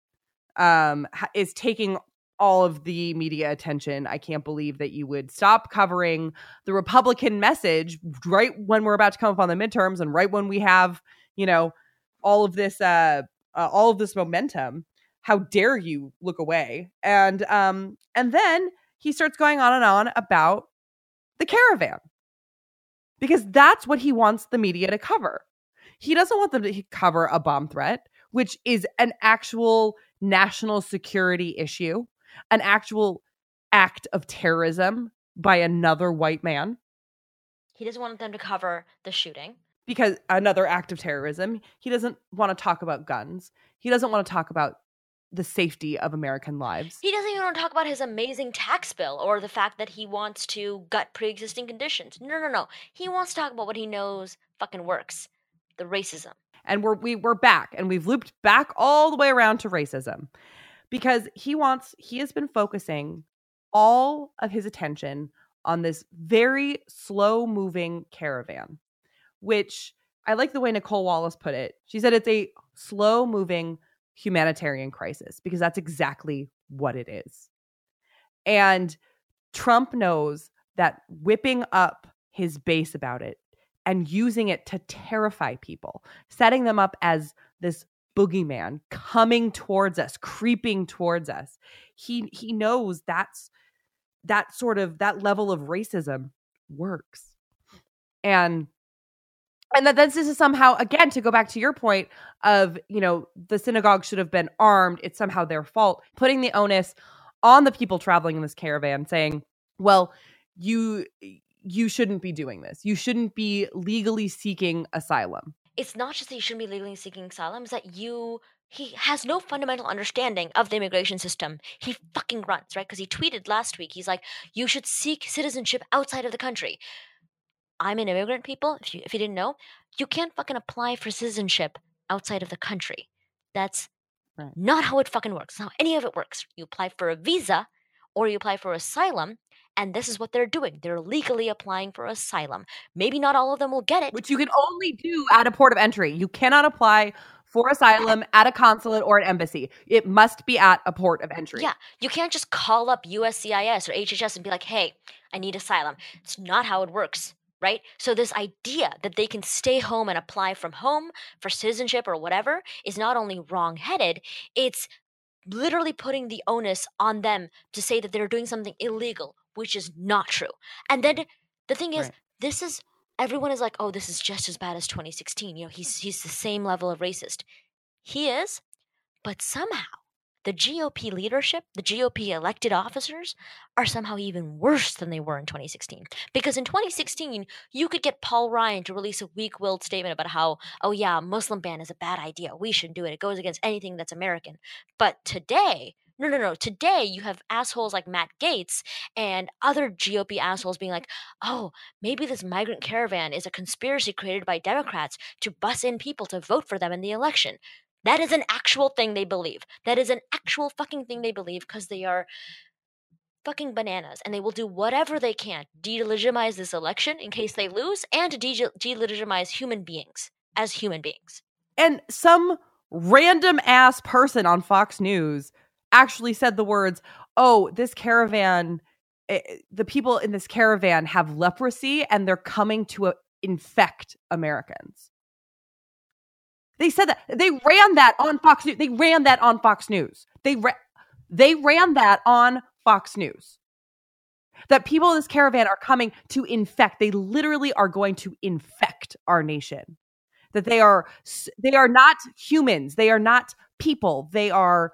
is taking all of the media attention. I can't believe that you would stop covering the Republican message right when we're about to come up on the midterms and right when we have, all of this momentum. How dare you look away? And then he starts going on and on about the caravan, because that's what he wants the media to cover. He doesn't want them to cover a bomb threat, which is an actual national security issue, an actual act of terrorism by another white man. He doesn't want them to cover the shooting. Because another act of terrorism. He doesn't want to talk about guns. He doesn't want to talk about the safety of American lives. He doesn't even want to talk about his amazing tax bill or the fact that he wants to gut pre-existing conditions. No. He wants to talk about what he knows fucking works. The racism. And we're back, and we've looped back all the way around to racism. Because he has been focusing all of his attention on this very slow-moving caravan, which I like the way Nicole Wallace put it. She said it's a slow-moving humanitarian crisis, because that's exactly what it is. And Trump knows that whipping up his base about it and using it to terrify people, setting them up as this boogeyman coming towards us, creeping towards us. He knows that level of racism works. And that this is somehow, again, to go back to your point of, the synagogue should have been armed. It's somehow their fault. Putting the onus on the people traveling in this caravan, saying, well, you shouldn't be doing this. You shouldn't be legally seeking asylum. It's not just that you shouldn't be legally seeking asylum, it's that he has no fundamental understanding of the immigration system. He fucking runs, right? Because he tweeted last week, he's like, you should seek citizenship outside of the country. I'm an immigrant, people. If you didn't know, you can't fucking apply for citizenship outside of the country. That's not how it fucking works. That's how any of it works. You apply for a visa or you apply for asylum, and this is what they're doing. They're legally applying for asylum. Maybe not all of them will get it. Which you can only do at a port of entry. You cannot apply for asylum at a consulate or an embassy. It must be at a port of entry. Yeah. You can't just call up USCIS or HHS and be like, hey, I need asylum. It's not how it works. Right? So this idea that they can stay home and apply from home for citizenship or whatever is not only wrong-headed, it's literally putting the onus on them to say that they're doing something illegal, which is not true. And then the thing is, everyone is like, oh, this is just as bad as 2016. He's the same level of racist. He is, but somehow the GOP leadership, the GOP elected officers, are somehow even worse than they were in 2016. Because in 2016, you could get Paul Ryan to release a weak-willed statement about how, oh yeah, a Muslim ban is a bad idea. We shouldn't do it. It goes against anything that's American. But today, no. Today, you have assholes like Matt Gaetz and other GOP assholes being like, oh, maybe this migrant caravan is a conspiracy created by Democrats to bus in people to vote for them in the election. That is an actual thing they believe. That is an actual fucking thing they believe because they are fucking bananas. And they will do whatever they can to delegitimize this election in case they lose and to delegitimize human beings as human beings. And some random ass person on Fox News actually said the words, oh, this caravan, the people in this caravan have leprosy and they're coming to infect Americans. They said that. They ran that on Fox News. They ran that on Fox News. They ran that on Fox News. That people in this caravan are coming to infect. They literally are going to infect our nation. that they are not humans. They are not people. They are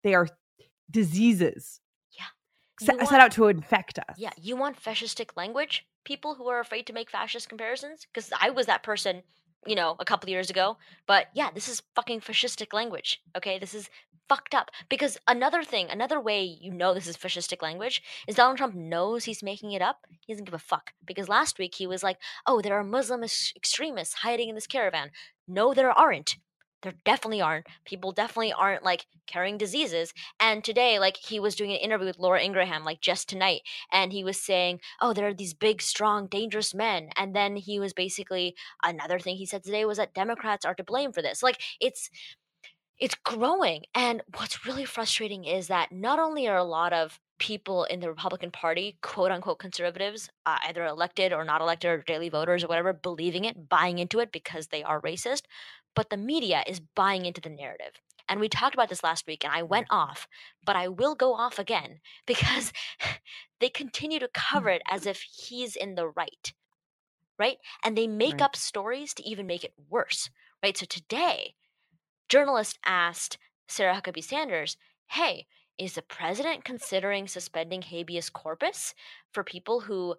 diseases. Yeah. Set out to infect us. Yeah. You want fascistic language? People who are afraid to make fascist comparisons? Because I was that person, a couple of years ago. But yeah, this is fucking fascistic language. Okay, this is fucked up. Because another way this is fascistic language is Donald Trump knows he's making it up. He doesn't give a fuck. Because last week he was like, oh, there are Muslim extremists hiding in this caravan. No, there aren't. There definitely aren't. People definitely aren't like carrying diseases. And today, like he was doing an interview with Laura Ingraham, like just tonight, and he was saying, oh, there are these big, strong, dangerous men. And then he was basically, another thing he said today was that Democrats are to blame for this. Like it's growing. And what's really frustrating is that not only are a lot of people in the Republican Party, quote unquote conservatives, either elected or not elected or daily voters or whatever, believing it, buying into it because they are racist, but the media is buying into the narrative. And we talked about this last week and I went off, but I will go off again because they continue to cover it as if he's in the right? And they make up stories to even make it worse, right? So today, journalist asked Sarah Huckabee Sanders, hey, is the president considering suspending habeas corpus for people who,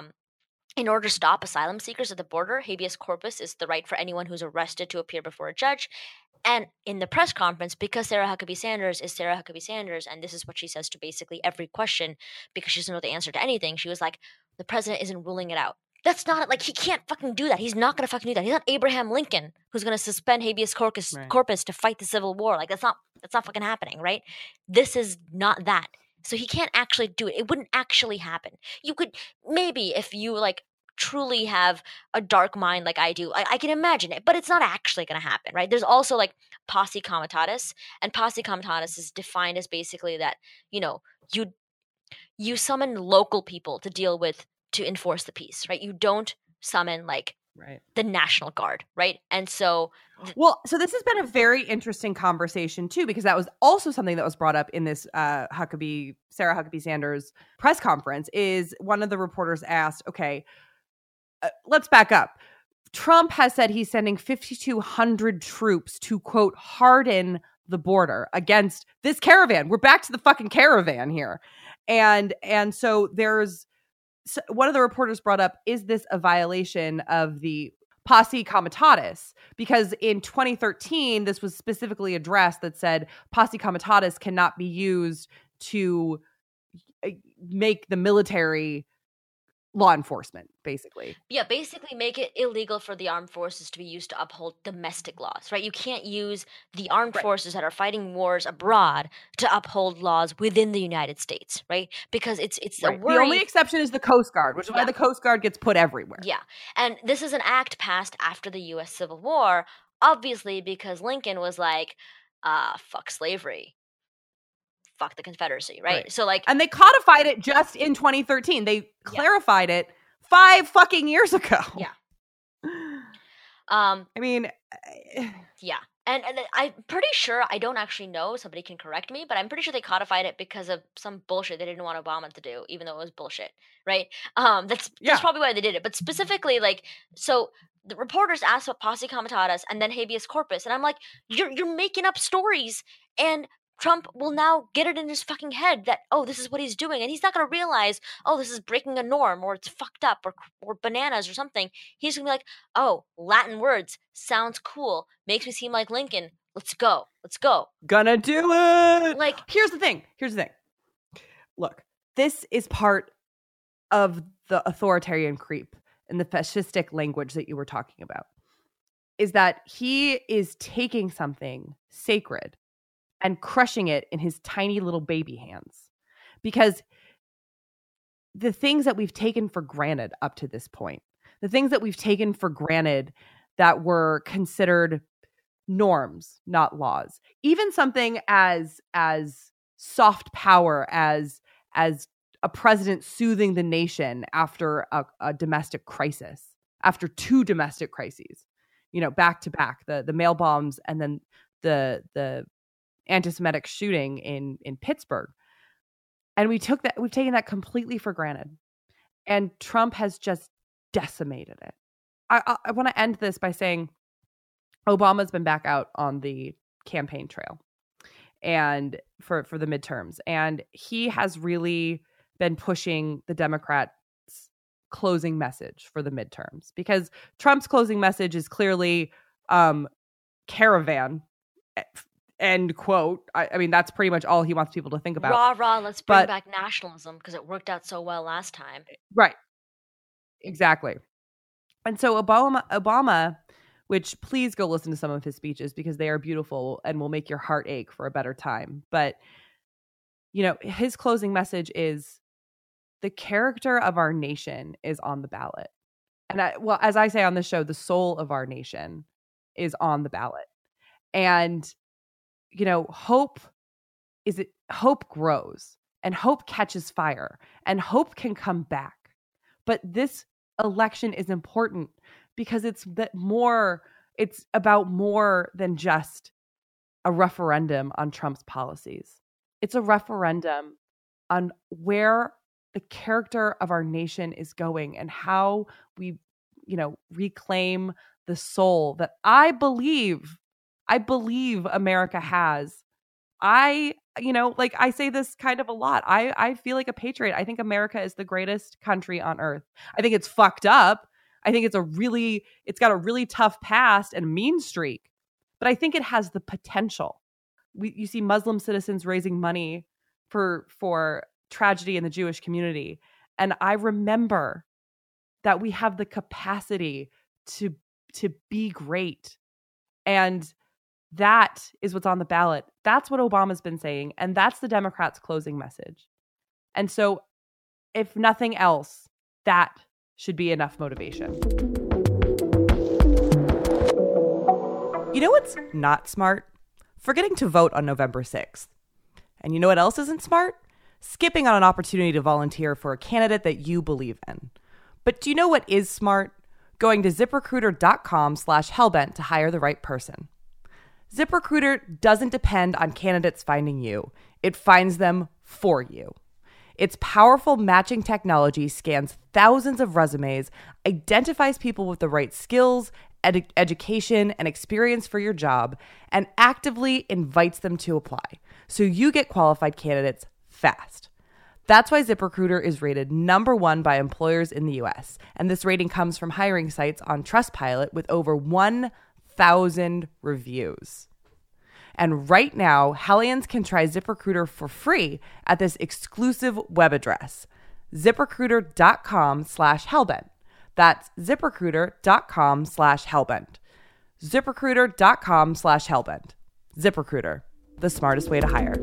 in order to stop asylum seekers at the border, habeas corpus is the right for anyone who's arrested to appear before a judge. And in the press conference, because Sarah Huckabee Sanders is Sarah Huckabee Sanders, and this is what she says to basically every question because she doesn't know the answer to anything, she was like, the president isn't ruling it out. That's not, like, he can't fucking do that. He's not going to fucking do that. He's not Abraham Lincoln who's going to suspend habeas corpus to fight the Civil War. Like, that's not fucking happening, right? This is not that. So he can't actually do it. It wouldn't actually happen. You could, maybe if you, like, truly have a dark mind like I do, I can imagine it, but it's not actually going to happen, right? There's also, like, posse comitatus, and posse comitatus is defined as basically that, you summon local people to enforce the peace, right? You don't summon the National Guard, right? And so so this has been a very interesting conversation too, because that was also something that was brought up in this Sarah Huckabee Sanders press conference. Is one of the reporters asked, okay, let's back up. Trump has said he's sending 5,200 troops to, quote, harden the border against this caravan. We're back to the fucking caravan here. And so one of the reporters brought up, is this a violation of the posse comitatus? Because in 2013, this was specifically addressed that said posse comitatus cannot be used to make the military law enforcement, basically. Yeah, basically make it illegal for the armed forces to be used to uphold domestic laws, right? You can't use the armed forces that are fighting wars abroad to uphold laws within the United States, right? Because it's a worry. The only exception is the Coast Guard, which is why the Coast Guard gets put everywhere. Yeah, and this is an act passed after the U.S. Civil War, obviously because Lincoln was like, fuck slavery. Fuck the Confederacy, right? So and they codified it just in 2013. They clarified it 5 fucking years ago. Yeah. I mean, yeah. And I'm pretty sure, I don't actually know, somebody can correct me, but I'm pretty sure they codified it because of some bullshit they didn't want Obama to do, even though it was bullshit, right? That's probably why they did it. But specifically, so the reporters asked about posse comitatus and then habeas corpus, and I'm like, you're making up stories, and Trump will now get it in his fucking head that, oh, this is what he's doing. And he's not going to realize, oh, this is breaking a norm or it's fucked up or bananas or something. He's going to be like, oh, Latin words. Sounds cool. Makes me seem like Lincoln. Let's go. Gonna do it. Here's the thing. Look, this is part of the authoritarian creep and the fascistic language that you were talking about. Is that he is taking something sacred and crushing it in his tiny little baby hands. Because the things that we've taken for granted up to this point, the things that we've taken for granted that were considered norms, not laws, even something as soft power as a president soothing the nation after a domestic crisis, after 2 domestic crises, back to back, the mail bombs and then the anti-Semitic shooting in Pittsburgh. And we've taken that completely for granted. And Trump has just decimated it. I want to end this by saying Obama's been back out on the campaign trail and for the midterms. And he has really been pushing the Democrats' closing message for the midterms, because Trump's closing message is clearly caravan, end quote. I mean, that's pretty much all he wants people to think about. Rah, rah, let's bring back nationalism because it worked out so well last time. Right. Exactly. And so Obama, which please go listen to some of his speeches because they are beautiful and will make your heart ache for a better time. But, his closing message is the character of our nation is on the ballot. And as I say on this show, the soul of our nation is on the ballot. And, hope grows and hope catches fire and hope can come back. But this election is important because it's about more than just a referendum on Trump's policies. It's a referendum on where the character of our nation is going and how we, reclaim the soul that I believe America has. I say this kind of a lot. I feel like a patriot. I think America is the greatest country on earth. I think it's fucked up. I think it's got a really tough past and mean streak, but I think it has the potential. You see Muslim citizens raising money for tragedy in the Jewish community. And I remember that we have the capacity to be great. And that is what's on the ballot. That's what Obama's been saying. And that's the Democrats' closing message. And so if nothing else, that should be enough motivation. You know what's not smart? Forgetting to vote on November 6th. And you know what else isn't smart? Skipping on an opportunity to volunteer for a candidate that you believe in. But do you know what is smart? Going to ZipRecruiter.com/hellbent to hire the right person. ZipRecruiter doesn't depend on candidates finding you. It finds them for you. Its powerful matching technology scans thousands of resumes, identifies people with the right skills, education, and experience for your job, and actively invites them to apply, so you get qualified candidates fast. That's why ZipRecruiter is rated #1 by employers in the US, and this rating comes from hiring sites on Trustpilot with over 1,000 reviews. And right now, Hellions can try ZipRecruiter for free at this exclusive web address, ZipRecruiter.com/hellbent. That's ZipRecruiter.com/hellbent. ZipRecruiter.com/hellbent. ZipRecruiter, the smartest way to hire.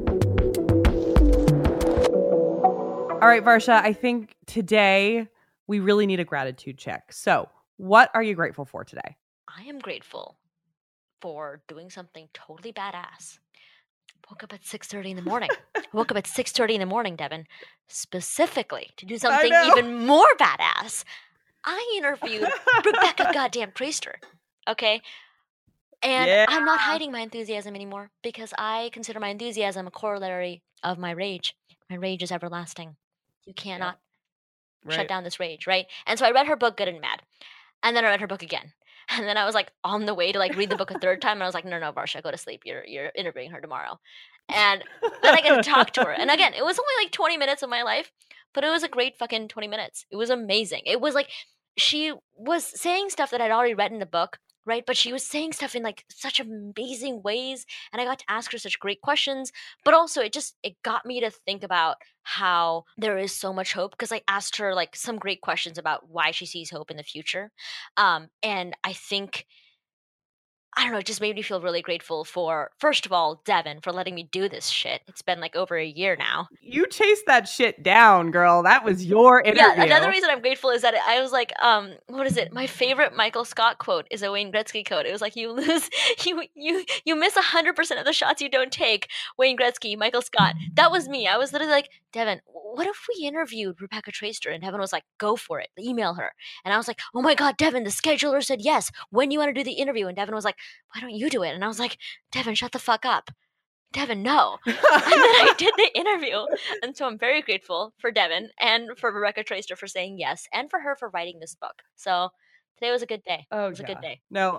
All right, Varsha, I think today we really need a gratitude check. So, what are you grateful for today? I am grateful for doing something totally badass. Woke up at 6:30 in the morning. Woke up at 6:30 in the morning, Devin, specifically to do something even more badass. I interviewed Rebecca goddamn Traister, okay? And I'm not hiding my enthusiasm anymore because I consider my enthusiasm a corollary of my rage. My rage is everlasting. You cannot shut down this rage, right? And so I read her book, Good and Mad. And then I read her book again. And then I was like on the way to like read the book a third time. And I was like, no, Varsha, go to sleep. You're interviewing her tomorrow. And then I get to talk to her. And again, it was only like 20 minutes of my life, but it was a great fucking 20 minutes. It was amazing. It was like she was saying stuff that I'd already read in the book, right? But she was saying stuff in like such amazing ways. And I got to ask her such great questions. But also it got me to think about how there is so much hope, because I asked her like some great questions about why she sees hope in the future. And I think, I don't know, it just made me feel really grateful for, first of all, Devin for letting me do this shit. It's been like over a year now. You chased that shit down, girl. That was your interview. Yeah, another reason I'm grateful is that I was like, what is it? My favorite Michael Scott quote is a Wayne Gretzky quote. It was like, you miss 100% of the shots you don't take. Wayne Gretzky, Michael Scott. That was me. I was literally like, Devin, what if we interviewed Rebecca Traister? And Devin was like, go for it. Email her. And I was like, oh my God, Devin, the scheduler said yes. When you want to do the interview? And Devin was like, why don't you do it? And I was like, Devin, shut the fuck up. Devin, no. And then I did the interview. And so I'm very grateful for Devin and for Rebecca Traister for saying yes, and for her for writing this book. So today was a good day. Oh, it was a good day. No,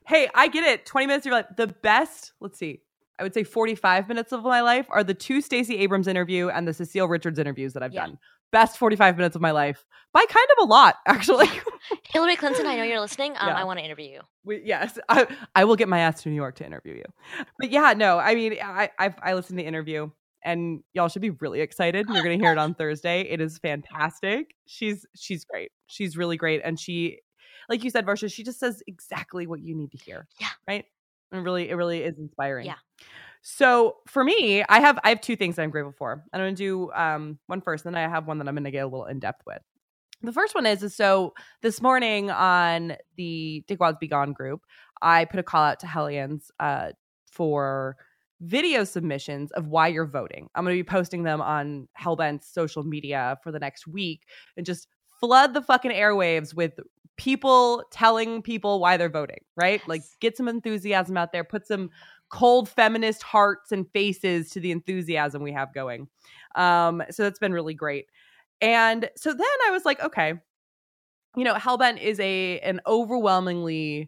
Hey, I get it. 20 minutes of your life. The best, let's see, I would say 45 minutes of my life are the 2 Stacey Abrams interview and the Cecile Richards interviews that I've done. Best 45 minutes of my life by kind of a lot, actually. Hillary Clinton, I know you're listening. I want to interview you. Yes, I will get my ass to New York to interview you. But yeah, no, I mean, I listened to the interview and y'all should be really excited. You're going to hear it on Thursday. It is fantastic. She's great. She's really great. And she, like you said, Varsha, she just says exactly what you need to hear. Yeah. Right? And it really is inspiring. Yeah. So for me, I have 2 things that I'm grateful for. I'm going to do one first, and then I have one that I'm going to get a little in depth with. The first one is so this morning on the Dickwads Be Gone group, I put a call out to Hellions for video submissions of why you're voting. I'm going to be posting them on Hellbent's social media for the next week and just flood the fucking airwaves with people telling people why they're voting, right? Yes. Like get some enthusiasm out there, put some cold feminist hearts and faces to the enthusiasm we have going. So that's been really great. And so then I was like, okay, Hellbent is an overwhelmingly,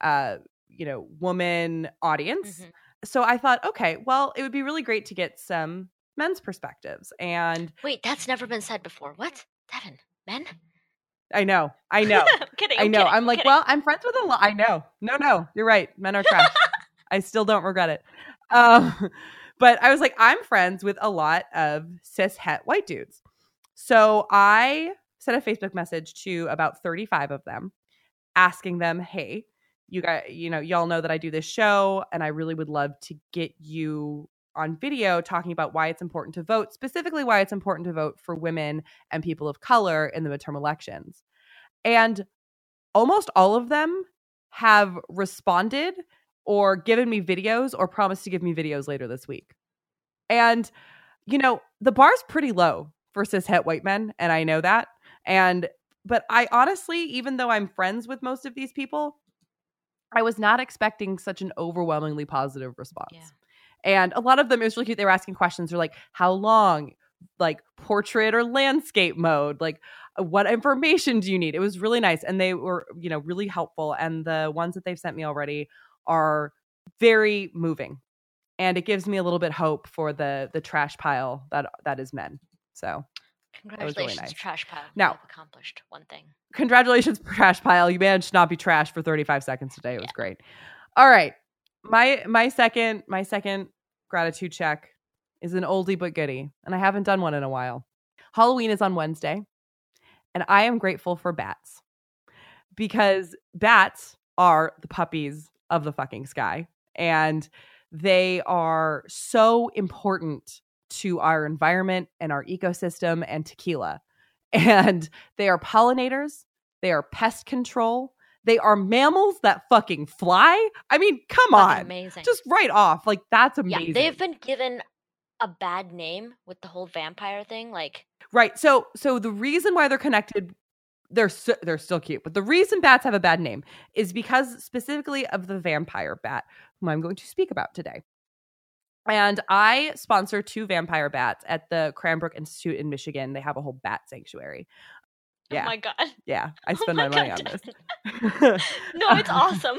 woman audience. Mm-hmm. So I thought, okay, well, it would be really great to get some men's perspectives. And wait, that's never been said before. What? Devin, men? I know. I'm kidding. I know. I'm like, well, I'm friends with a lot. I know. No, you're right. Men are trash. I still don't regret it. But I was like, I'm friends with a lot of cis het white dudes. So I sent a Facebook message to about 35 of them asking them, hey, you guys, y'all know that I do this show and I really would love to get you on video talking about why it's important to vote, specifically why it's important to vote for women and people of color in the midterm elections. And almost all of them have responded or given me videos or promised to give me videos later this week. And, the bar's pretty low for cis het white men, and I know that. But I honestly, even though I'm friends with most of these people, I was not expecting such an overwhelmingly positive response. Yeah. And a lot of them, it was really cute. They were asking questions. They're like, how long? Like portrait or landscape mode? Like what information do you need? It was really nice. And they were, really helpful. And the ones that they've sent me already are very moving. And it gives me a little bit hope for the trash pile that is men. So congratulations, really nice. Trash pile. Now, you've accomplished one thing. Congratulations, trash pile. You managed to not be trash for 35 seconds today. It was great. All right. My second gratitude check is an oldie but goodie, and I haven't done one in a while. Halloween is on Wednesday, and I am grateful for bats because bats are the puppies of the fucking sky, and they are so important to our environment and our ecosystem and tequila. And they are pollinators. They are pest control. They are mammals that fucking fly. I mean, come on. Amazing. Just right off. Like, that's amazing. Yeah, they've been given a bad name with the whole vampire thing. Right. So the reason why they're connected, they're still cute. But the reason bats have a bad name is because specifically of the vampire bat, whom I'm going to speak about today. And I sponsor 2 vampire bats at the Cranbrook Institute in Michigan. They have a whole bat sanctuary. Yeah. Oh my God. Yeah. I spend my money on this. No, it's awesome.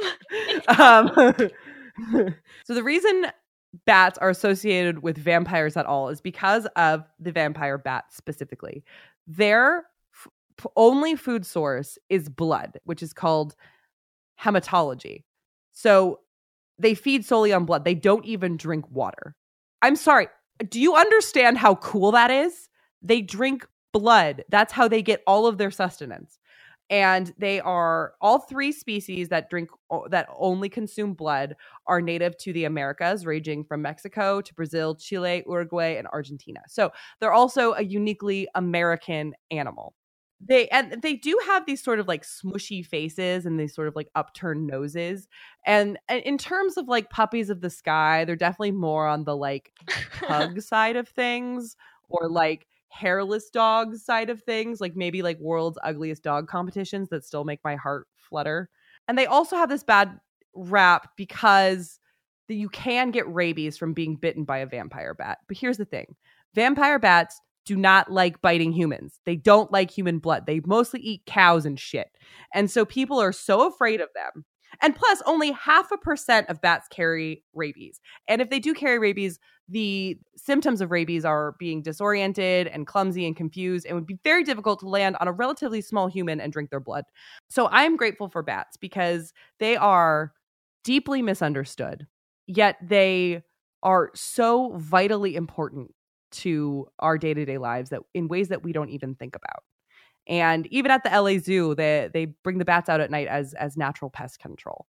So the reason bats are associated with vampires at all is because of the vampire bat specifically. Their only food source is blood, which is called hematology. So they feed solely on blood. They don't even drink water. I'm sorry. Do you understand how cool that is? They drink blood. That's how they get all of their sustenance. And they are all 3 species that only consume blood are native to the Americas, ranging from Mexico to Brazil, Chile, Uruguay, and Argentina. So they're also a uniquely American animal. They do have these sort of like smushy faces and these sort of like upturned noses. And in terms of like puppies of the sky, they're definitely more on the like pug side of things, or like hairless dog side of things, like maybe like world's ugliest dog competitions that still make my heart flutter. And they also have this bad rap because you can get rabies from being bitten by a vampire bat. But here's the thing. Vampire bats do not like biting humans. They don't like human blood. They mostly eat cows and shit. And so people are so afraid of them And plus, only 0.5% of bats carry rabies. And if they do carry rabies, the symptoms of rabies are being disoriented and clumsy and confused, and would be very difficult to land on a relatively small human and drink their blood. So I'm grateful for bats because they are deeply misunderstood, yet they are so vitally important to our day-to-day lives that in ways that we don't even think about. And even at the LA Zoo, they bring the bats out at night as natural pest control.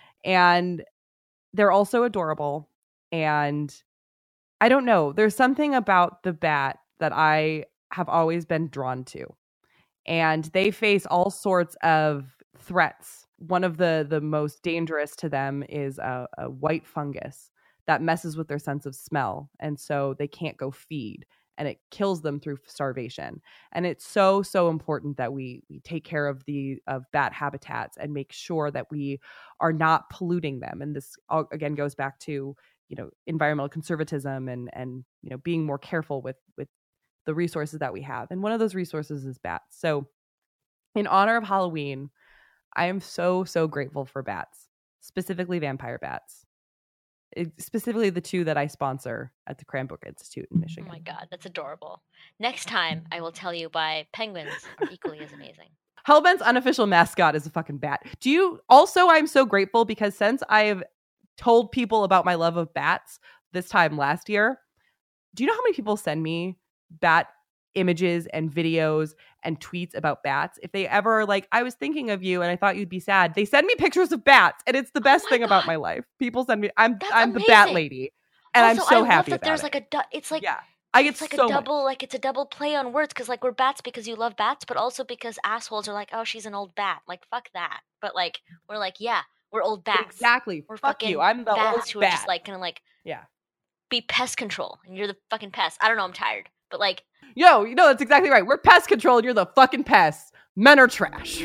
And they're also adorable. And I don't know, there's something about the bat that I have always been drawn to. And they face all sorts of threats. One of the most dangerous to them is a white fungus that messes with their sense of smell. And so they can't go feed. And it kills them through starvation. And it's so, so important that we take care of bat habitats and make sure that we are not polluting them. And this again goes back to, environmental conservatism and being more careful with the resources that we have. And one of those resources is bats. So in honor of Halloween, I am so, so grateful for bats, specifically vampire bats. Specifically the two that I sponsor at the Cranbrook Institute in Michigan. Oh my God, that's adorable. Next time, I will tell you why penguins are equally as amazing. Hellbent's unofficial mascot is a fucking bat. I'm so grateful because since I've told people about my love of bats this time last year, do you know how many people send me bat images and videos and tweets about bats? If they ever I was thinking of you and I thought you'd be sad, they send me pictures of bats, and it's the best thing about my life. People send me, I'm the bat lady, and also, I'm so happy that there's it. It's like, yeah, I get it's like so a double much. it's a double play on words because we're bats because you love bats, but also because assholes are like, oh, she's an old bat, fuck that. But we're yeah, we're old bats. Exactly. We're fuck fucking you. I'm the bats old who bat. are just gonna yeah, be pest control, and you're the fucking pest. I don't know, I'm tired, but yo, that's exactly right. We're pest control and you're the fucking pests. Men are trash.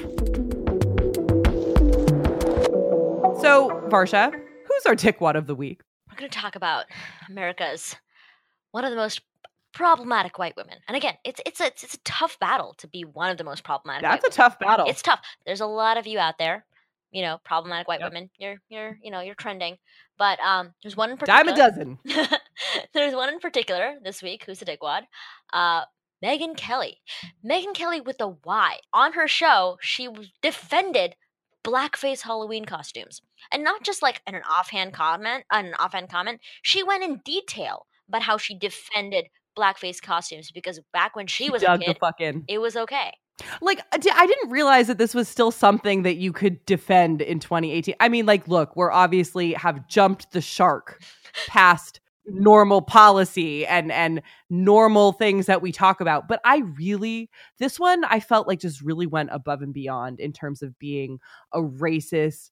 So, Varsha, who's our dickwad of the week? We're going to talk about America's one of the most problematic white women. And again, it's a tough battle to be one of the most problematic. That's a tough battle. It's tough. There's a lot of you out there, problematic white women. You're trending. But there's one in particular. Dime a dozen. There's one in particular this week who's a dickwad. Megyn Kelly. Megyn Kelly with a Y. On her show, she defended blackface Halloween costumes. And not just in an offhand comment. She went in detail about how she defended blackface costumes because back when she was a kid, it was okay. I didn't realize that this was still something that you could defend in 2018. I mean, look, we're obviously have jumped the shark past normal policy and normal things that we talk about. But this one, I felt just really went above and beyond in terms of being a racist,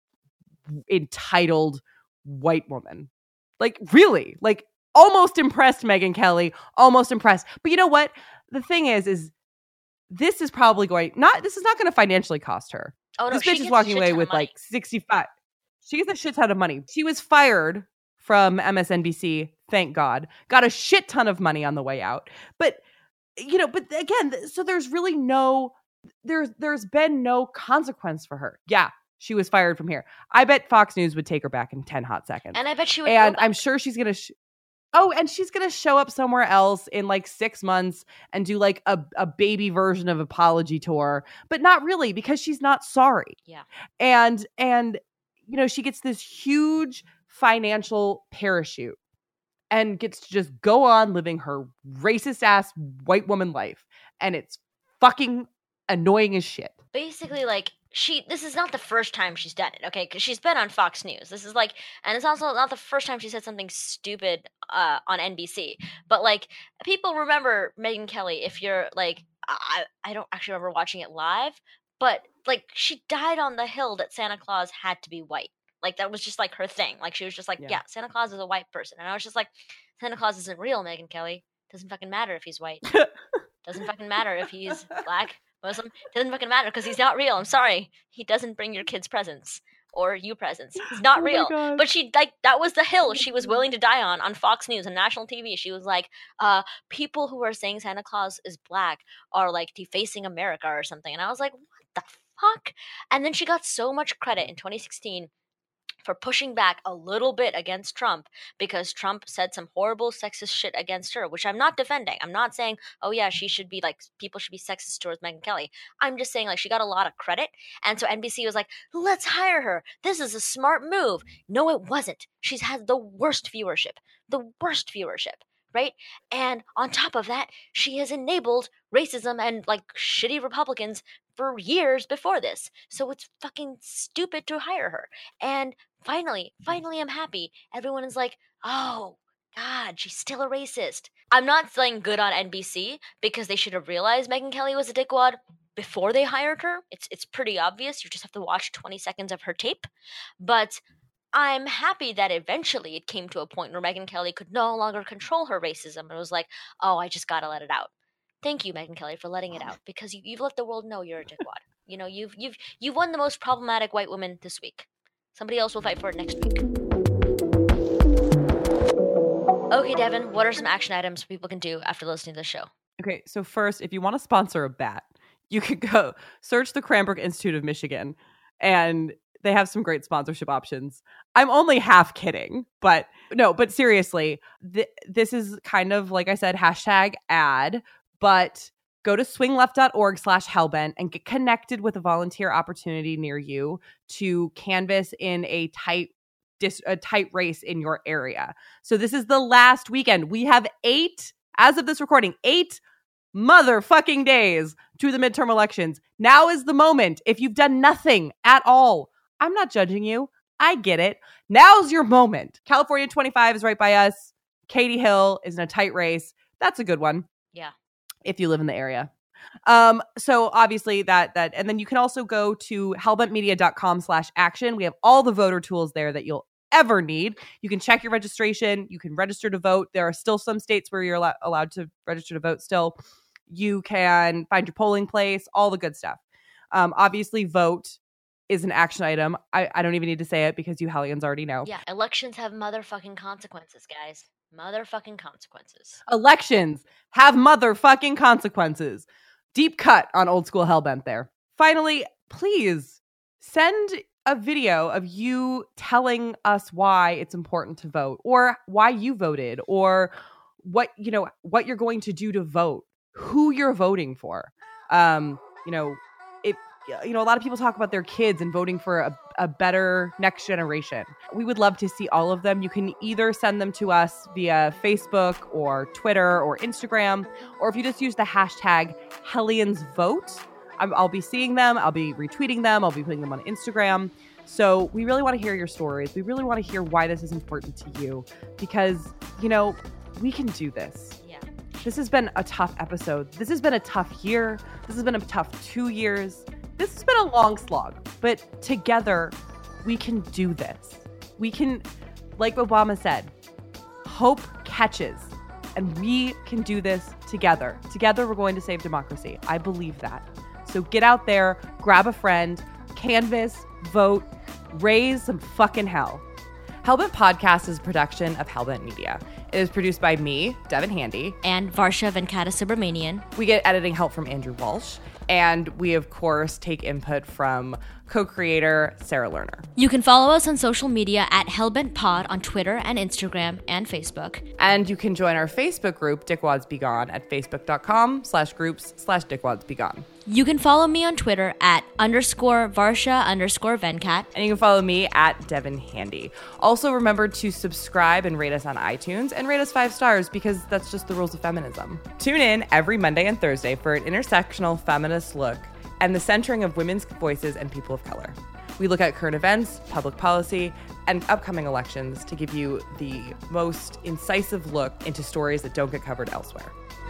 entitled white woman. Really, almost impressed Megyn Kelly, almost impressed. But you know what? The thing is this is probably this is not going to financially cost her. Oh, no, this bitch is walking away with 65. She gets a shit ton of money. She was fired from MSNBC, thank God. Got a shit ton of money on the way out. But but again, so there's really there's been no consequence for her. Yeah, she was fired from here. I bet Fox News would take her back in 10 hot seconds. And I bet she would. And I'm sure she's going to and she's going to show up somewhere else in 6 months and do a baby version of apology tour, but not really because she's not sorry. Yeah. And she gets this huge financial parachute and gets to just go on living her racist ass white woman life. And it's fucking annoying as shit. Basically, this is not the first time she's done it, okay? Because she's been on Fox News. This is and it's also not the first time she said something stupid on NBC. But people remember Megyn Kelly. If you're I don't actually remember watching it live, but she died on the hill that Santa Claus had to be white. That was just her thing. She was just yeah, Santa Claus is a white person, and I was just Santa Claus isn't real, Megyn Kelly. Doesn't fucking matter if he's white. Doesn't fucking matter if he's black. Muslim, doesn't fucking matter because he's not real. I'm sorry. He doesn't bring your kids presents or you presents. He's not real. But she that was the hill she was willing to die on Fox News and national TV. She was people who are saying Santa Claus is black are defacing America or something. And I was what the fuck? And then she got so much credit in 2016 for pushing back a little bit against Trump because Trump said some horrible sexist shit against her, which I'm not defending. I'm not saying, oh yeah, she should be like, people should be sexist towards Megyn Kelly. I'm just saying, like, she got a lot of credit. And so NBC was like, let's hire her. This is a smart move. No, it wasn't. She's had the worst viewership. Right? And on top of that, she has enabled racism and like shitty Republicans for years before this. So it's fucking stupid to hire her. And finally, I'm happy. Everyone is like, oh, God, she's still a racist. I'm not saying good on NBC because they should have realized Megyn Kelly was a dickwad before they hired her. It's pretty obvious. You just have to watch 20 seconds of her tape. But I'm happy that eventually it came to a point where Megyn Kelly could no longer control her racism and was like, oh, I just gotta let it out. Thank you, Megyn Kelly, for letting it out because you've let the world know you're a dickwad. You know, you've won the most problematic white woman this week. Somebody else will fight for it next week. Okay, Devin, what are some action items people can do after listening to the show? Okay, so first, if you want to sponsor a bat, you could go search the Cranbrook Institute of Michigan, and they have some great sponsorship options. I'm only half kidding, but seriously, this is kind of, like I said, hashtag ad, but go to swingleft.org/hellbent and get connected with a volunteer opportunity near you to canvass in a tight race in your area. So this is the last weekend. We have 8, as of this recording, 8 motherfucking days to the midterm elections. Now is the moment. If you've done nothing at all, I'm not judging you. I get it. Now's your moment. California 25 is right by us. Katie Hill is in a tight race. That's a good one. Yeah. If you live in the area. So obviously that, and then you can also go to hellbentmedia.com/action. We have all the voter tools there that you'll ever need. You can check your registration. You can register to vote. There are still some states where you're allowed to register to vote still. You can find your polling place, all the good stuff. Obviously vote is an action item. I don't even need to say it because you Hellions already know. Yeah, elections have motherfucking consequences, guys. Motherfucking consequences. Elections have motherfucking consequences. Deep cut on old school Hellbent there. Finally, please send a video of you telling us why it's important to vote, or why you voted, or what you're going to do to vote, who you're voting for. A lot of people talk about their kids and voting for a better next generation. We would love to see all of them. You can either send them to us via Facebook or Twitter or Instagram, or if you just use the hashtag HellionsVote, I'll be seeing them. I'll be retweeting them. I'll be putting them on Instagram. So we really want to hear your stories. We really want to hear why this is important to you because, we can do this. Yeah. This has been a tough episode. This has been a tough year. This has been a tough 2 years. This has been a long slog, but together we can do this. We can, like Obama said, hope catches, and we can do this together. Together we're going to save democracy. I believe that. So get out there, grab a friend, canvass, vote, raise some fucking hell. Hellbent Podcast is a production of Hellbent Media. It is produced by me, Devin Handy. And Varsha Venkata-Subramanian. We get editing help from Andrew Walsh. And we, of course, take input from co-creator Sarah Lerner. You can follow us on social media at HellbentPod on Twitter and Instagram and Facebook. And you can join our Facebook group, Dickwads Be Gone, at facebook.com/groups/Dickwads Be Gone. You can follow me on Twitter at _Varsha_Venkat. And you can follow me at Devin Handy. Also, remember to subscribe and rate us on iTunes and rate us 5 stars because that's just the rules of feminism. Tune in every Monday and Thursday for an intersectional feminist look and the centering of women's voices and people of color. We look at current events, public policy, and upcoming elections to give you the most incisive look into stories that don't get covered elsewhere.